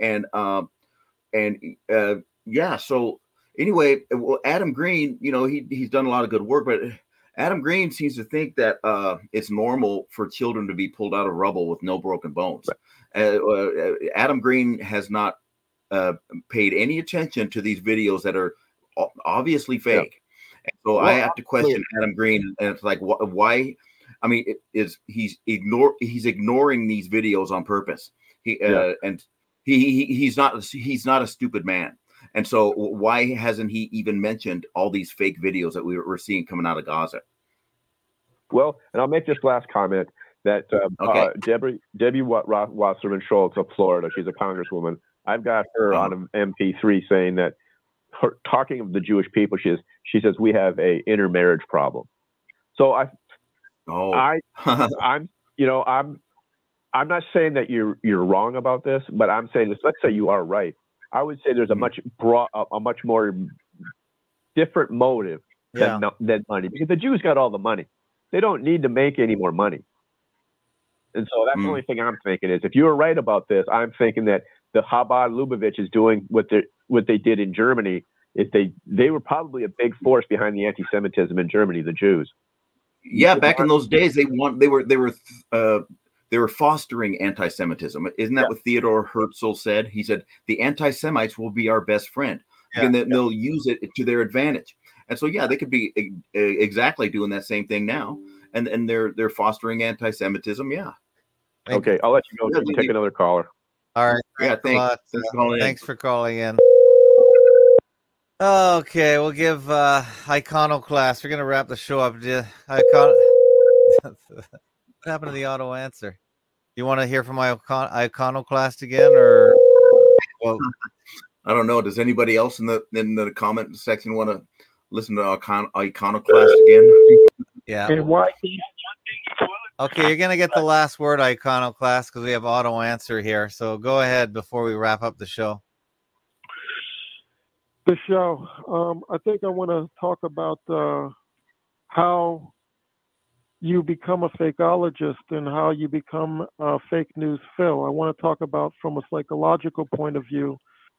So anyway, well, Adam Green, he's done a lot of good work, but Adam Green seems to think that it's normal for children to be pulled out of rubble with no broken bones. Adam Green has not paid any attention to these videos that are obviously fake. And so I have to question Adam Green, and it's like, why? I mean, he's ignoring these videos on purpose. He's not a stupid man. And so why hasn't he even mentioned all these fake videos that we're seeing coming out of Gaza? Well, and I'll make this last comment that Debbie Wasserman Schultz of Florida, she's a congresswoman. I've got her on an MP3 saying that, talking of the Jewish people, she says we have a intermarriage problem. So Oh, I'm not saying that you're wrong about this, but I'm saying this. Let's say you are right. I would say there's a much more different motive than money, because the Jews got all the money. They don't need to make any more money. And so that's the only thing I'm thinking is, if you were right about this, I'm thinking that the Chabad Lubavitch is doing what they did in Germany. Is they were probably a big force behind the anti-Semitism in Germany, the Jews. Yeah, back in those days, they were fostering anti-Semitism. Isn't that what Theodor Herzl said? He said the anti-Semites will be our best friend, and they'll use it to their advantage. And so, they could be exactly doing that same thing now, and they're fostering anti-Semitism. Yeah. Okay, I'll let you go. We'll take another caller. All right. Yeah, thanks for calling in. Okay, we'll give Iconoclast. We're going to wrap the show up. What happened to the auto answer? You want to hear from Iconoclast again, or? Well, I don't know. Does anybody else in the comment section want to listen to Iconoclast again? Yeah. And why? Okay, you're going to get the last word, Iconoclast, because we have auto answer here. So go ahead before we wrap up the show. The show. I think I want to talk about how you become a fakeologist and how you become fake news Phil. I want to talk about, from a psychological point of view,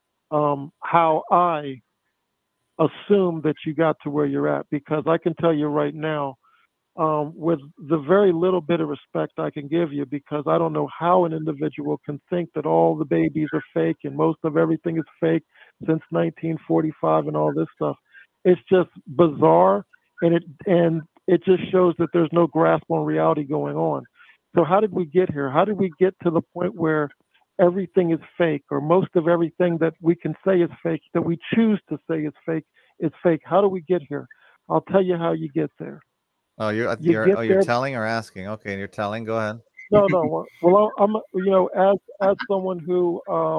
how I assume that you got to where you're at, because I can tell you right now, with the very little bit of respect I can give you, because I don't know how an individual can think that all the babies are fake and most of everything is fake since 1945 and all this stuff. It's just bizarre, and it just shows that there's no grasp on reality going on. So how did we get here? How did we get to the point where everything is fake, or most of everything that we can say is fake, that we choose to say is fake? How do we get here? I'll tell you how you get there. Oh, you're telling or asking? Okay, you're telling. Go ahead. No. Well, I'm as someone who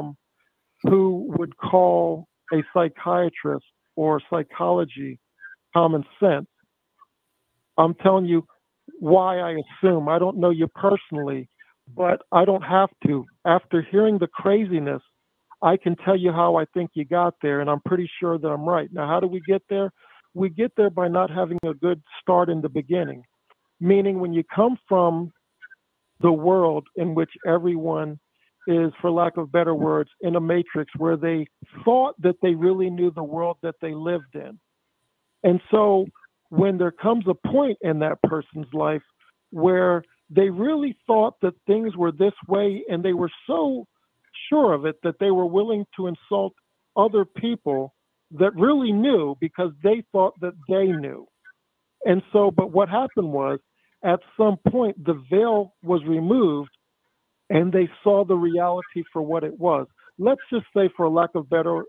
would call a psychiatrist or psychology common sense. I'm telling you why I assume. I don't know you personally, but I don't have to. After hearing the craziness, I can tell you how I think you got there, and I'm pretty sure that I'm right. Now, how do we get there? We get there by not having a good start in the beginning, meaning when you come from the world in which everyone is, for lack of better words, in a matrix where they thought that they really knew the world that they lived in. And so when there comes a point in that person's life where they really thought that things were this way, and they were so sure of it that they were willing to insult other people that really knew, because they thought that they knew. And so, but what happened was, at some point, the veil was removed and they saw the reality for what it was. Let's just say, for a lack of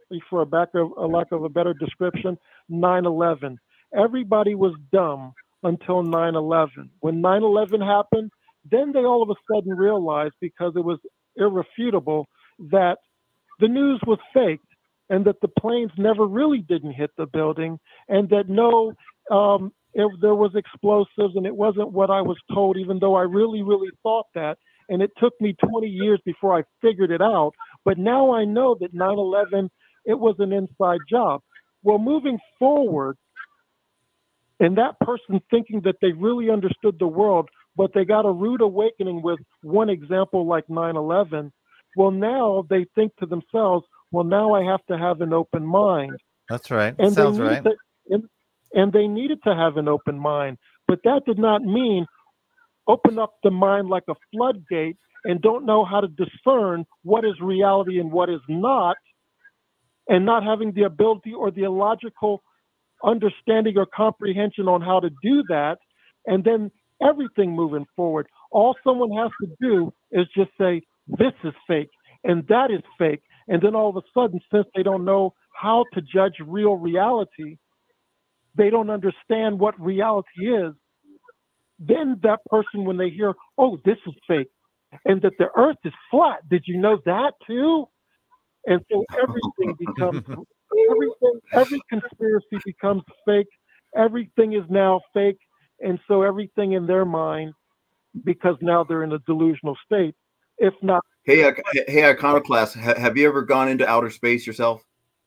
a better description, 9/11. Everybody was dumb until 9/11. When 9/11 happened, then they all of a sudden realized, because it was irrefutable, that the news was faked, and that the planes never really didn't hit the building, and that there was explosives, and it wasn't what I was told, even though I really, really thought that. And it took me 20 years before I figured it out. But now I know that 9/11, it was an inside job. Well, moving forward, and that person thinking that they really understood the world, but they got a rude awakening with one example like 9/11, well, now they think to themselves, well, now I have to have an open mind. That's right. And sounds right. And they needed to have an open mind. But that did not mean open up the mind like a floodgate and don't know how to discern what is reality and what is not, and not having the ability or the illogical understanding or comprehension on how to do that, and then everything moving forward. All someone has to do is just say, this is fake, and that is fake. And then all of a sudden, since they don't know how to judge real reality, they don't understand what reality is. Then that person, when they hear, oh, this is fake, and that the earth is flat, did you know that too? And so everything becomes, every conspiracy becomes fake. Everything is now fake. And so everything in their mind, because now they're in a delusional state, if not. Hey, Iconoclast, have you ever gone into outer space yourself?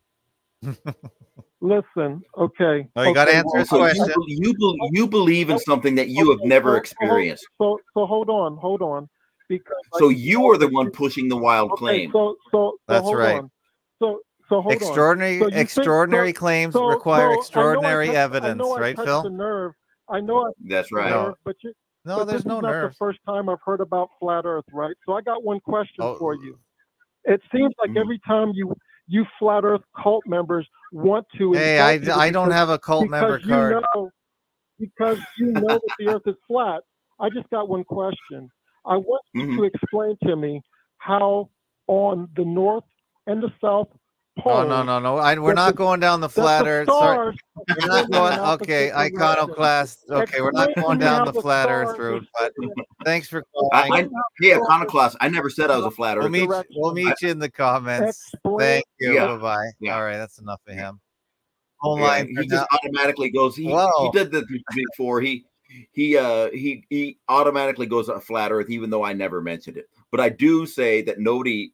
Listen, okay. Oh, you got to answer his question. You believe in something that you have never experienced. So hold on. Because so you are the one pushing the wild claim. So that's right. So hold extraordinary claims require extraordinary evidence, right, Phil? I know that's right. Nerve, but there's no nerve. The first time I've heard about flat Earth, right? So I got one question for you. It seems like every time you flat Earth cult members want to. Hey, I don't have a cult member card. Because you know that the Earth is flat. I just got one question. I want you to explain to me how on the North and the South pole. No. We're not going down the flat Earth. Sorry. We're not going. Okay, Iconoclast. Okay, we're not going down the flat Earth route. But thanks for calling. Hey, Iconoclast. I never said I was a flat Earth. We'll meet you in the comments. Thank you. Yeah. Bye-bye. Yeah. All right, that's enough of him. He just automatically goes. He did this before. He automatically goes a flat Earth, even though I never mentioned it. But I do say that nobody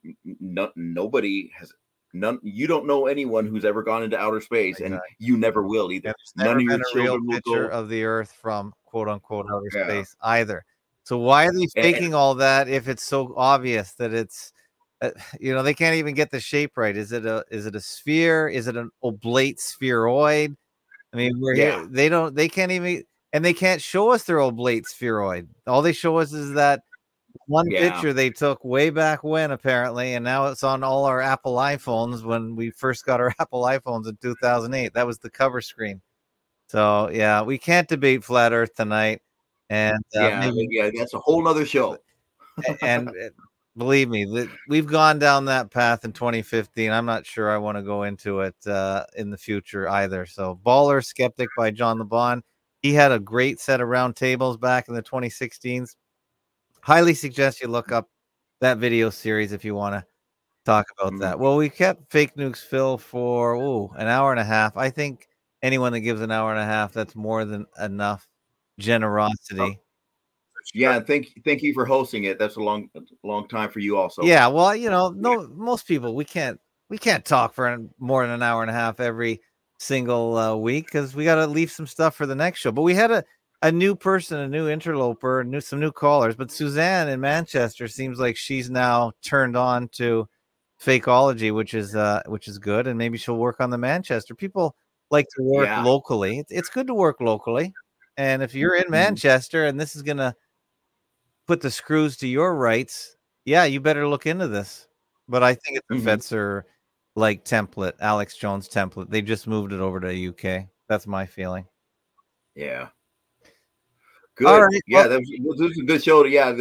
has. You don't know anyone who's ever gone into outer space, and you never will either. None of your children will go of the Earth from quote unquote outer space either. So why are they faking all that if it's so obvious that it's, they can't even get the shape right? Is it a sphere? Is it an oblate spheroid? I mean, here. They can't even, and they can't show us their oblate spheroid. All they show us is that one picture they took way back when, apparently, and now it's on all our Apple iPhones. When we first got our Apple iPhones in 2008, that was the cover screen. So we can't debate flat Earth tonight, and that's a whole other show. And believe me, we've gone down that path in 2015. I'm not sure I want to go into it in the future either. So, Baller Skeptic by John LeBon. He had a great set of round tables back in the 2016s. Highly suggest you look up that video series if you want to talk about that. Well, we kept Fake Nukes Phil for an hour and a half. I think anyone that gives an hour and a half, that's more than enough generosity. Yeah, thank you for hosting it. That's a long time for you also. Yeah, well, most people we can't talk for more than an hour and a half every single week because we got to leave some stuff for the next show. But we had a new person, a new interloper, some new callers. But Suzanne in Manchester seems like she's now turned on to Fakeology, which is good, and maybe she'll work on the Manchester. People like to work locally. It's good to work locally, and if you're in Manchester and this is gonna put the screws to your rights, you better look into this. But I think it's a Fetzer like template, Alex Jones template. They just moved it over to the UK. That's my feeling. Yeah. Good. All right. Yeah, this is a good show. Yeah,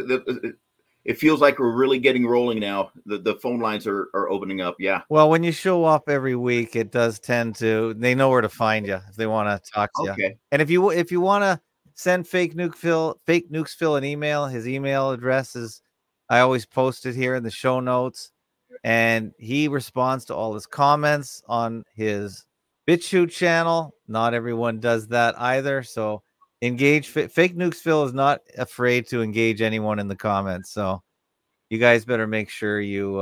it feels like we're really getting rolling now. The phone lines are opening up. Yeah. Well, when you show up every week, it does tend to. They know where to find you if they want to talk to you. And if you want to send Fake Nukes Phil an email, his email address is. I always post it here in the show notes, and he responds to all his comments on his BitChute channel. Not everyone does that either, so. Engage. Fake Nukes Phil is not afraid to engage anyone in the comments. So you guys better make sure you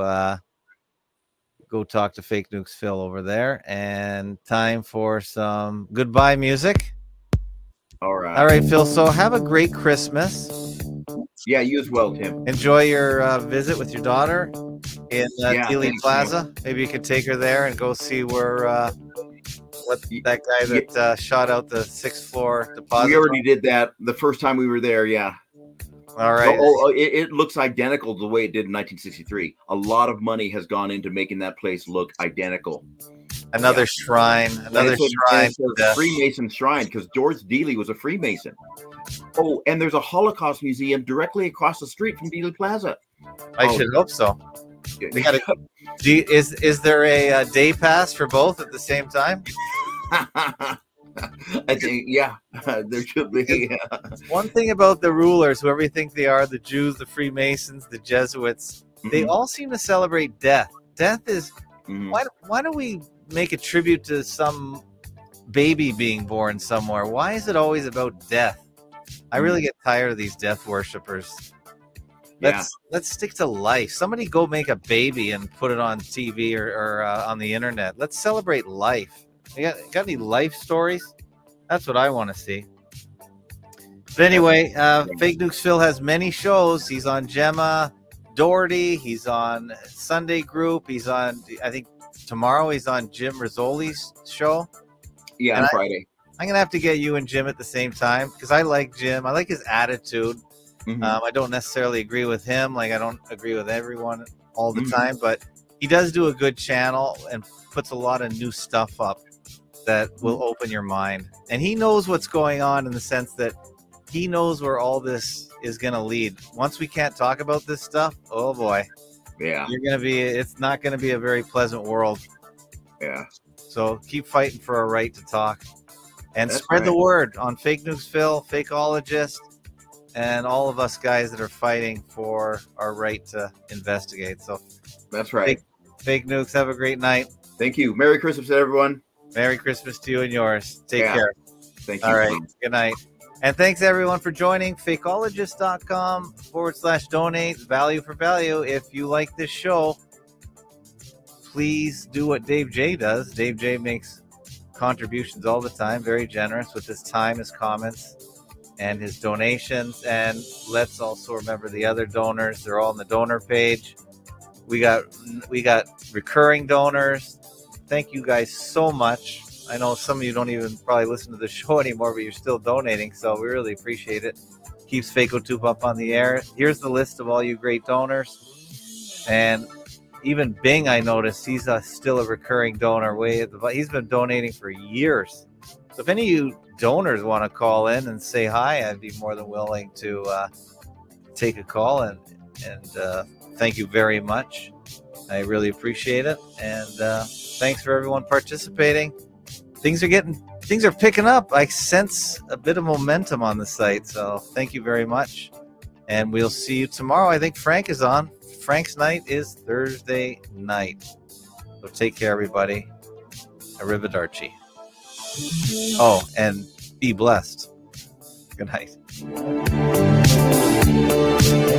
go talk to Fake Nukes Phil over there. And time for some goodbye music. All right, Phil. So have a great Christmas. Yeah, you as well, Tim. Enjoy your visit with your daughter in Dealey Plaza. Maybe you could take her there and go see where... that guy that shot out the 6th floor deposit. We already did that the first time we were there. Yeah. All right. It looks identical to the way it did in 1963. A lot of money has gone into making that place look identical. Another shrine. It's a Freemason shrine because George Dealey was a Freemason. Oh, and there's a Holocaust museum directly across the street from Dealey Plaza. I should hope so. Is there a day pass for both at the same time? I think, there should be. One thing about the rulers, whoever you think they are, the Jews, the Freemasons, the Jesuits, they all seem to celebrate death. Death is, why don't we make a tribute to some baby being born somewhere. Why is it always about death? I really get tired of these death worshippers. Let's stick to life. Somebody go make a baby and put it on TV or on the internet. Let's celebrate life. You got any life stories? That's what I want to see. But anyway, Fake Nukes Phil has many shows. He's on Gemma Doherty. He's on Sunday Group. He's on, I think tomorrow he's on Jim Rizzoli's show. Yeah, on Friday. I'm going to have to get you and Jim at the same time because I like Jim. I like his attitude. Mm-hmm. I don't necessarily agree with him. Like, I don't agree with everyone all the time, but he does do a good channel and puts a lot of new stuff up that will open your mind. And he knows what's going on in the sense that he knows where all this is going to lead. Once we can't talk about this stuff, oh boy. Yeah. It's not going to be a very pleasant world. Yeah. So keep fighting for our right to talk. And spread the word on Fake Nukes Phil, Fakeologist, and all of us guys that are fighting for our right to investigate. So that's right. Fake Nukes, have a great night. Thank you. Merry Christmas, everyone. Merry Christmas to you and yours. Take care. Thank you. All right. Good night. And thanks, everyone, for joining. Fakeologist.com/donate. Value for value. If you like this show, please do what Dave J does. Dave J makes contributions all the time. Very generous with his time, his comments, and his donations. And let's also remember the other donors. They're all on the donor page. We got recurring donors. Thank you guys so much. I know some of you don't even probably listen to the show anymore, but you're still donating, so we really appreciate it. Keeps FakeoTube up on the air. Here's the list of all you great donors. And even Bing, I noticed, he's still a recurring donor. He's been donating for years. So if any of you donors want to call in and say hi, I'd be more than willing to take a call. And thank you very much. I really appreciate it. And thanks for everyone participating. Things are picking up. I sense a bit of momentum on the site. So thank you very much. And we'll see you tomorrow. I think Frank is on. Frank's night is Thursday night. So take care, everybody. Arrivederci. Oh, and be blessed. Good night.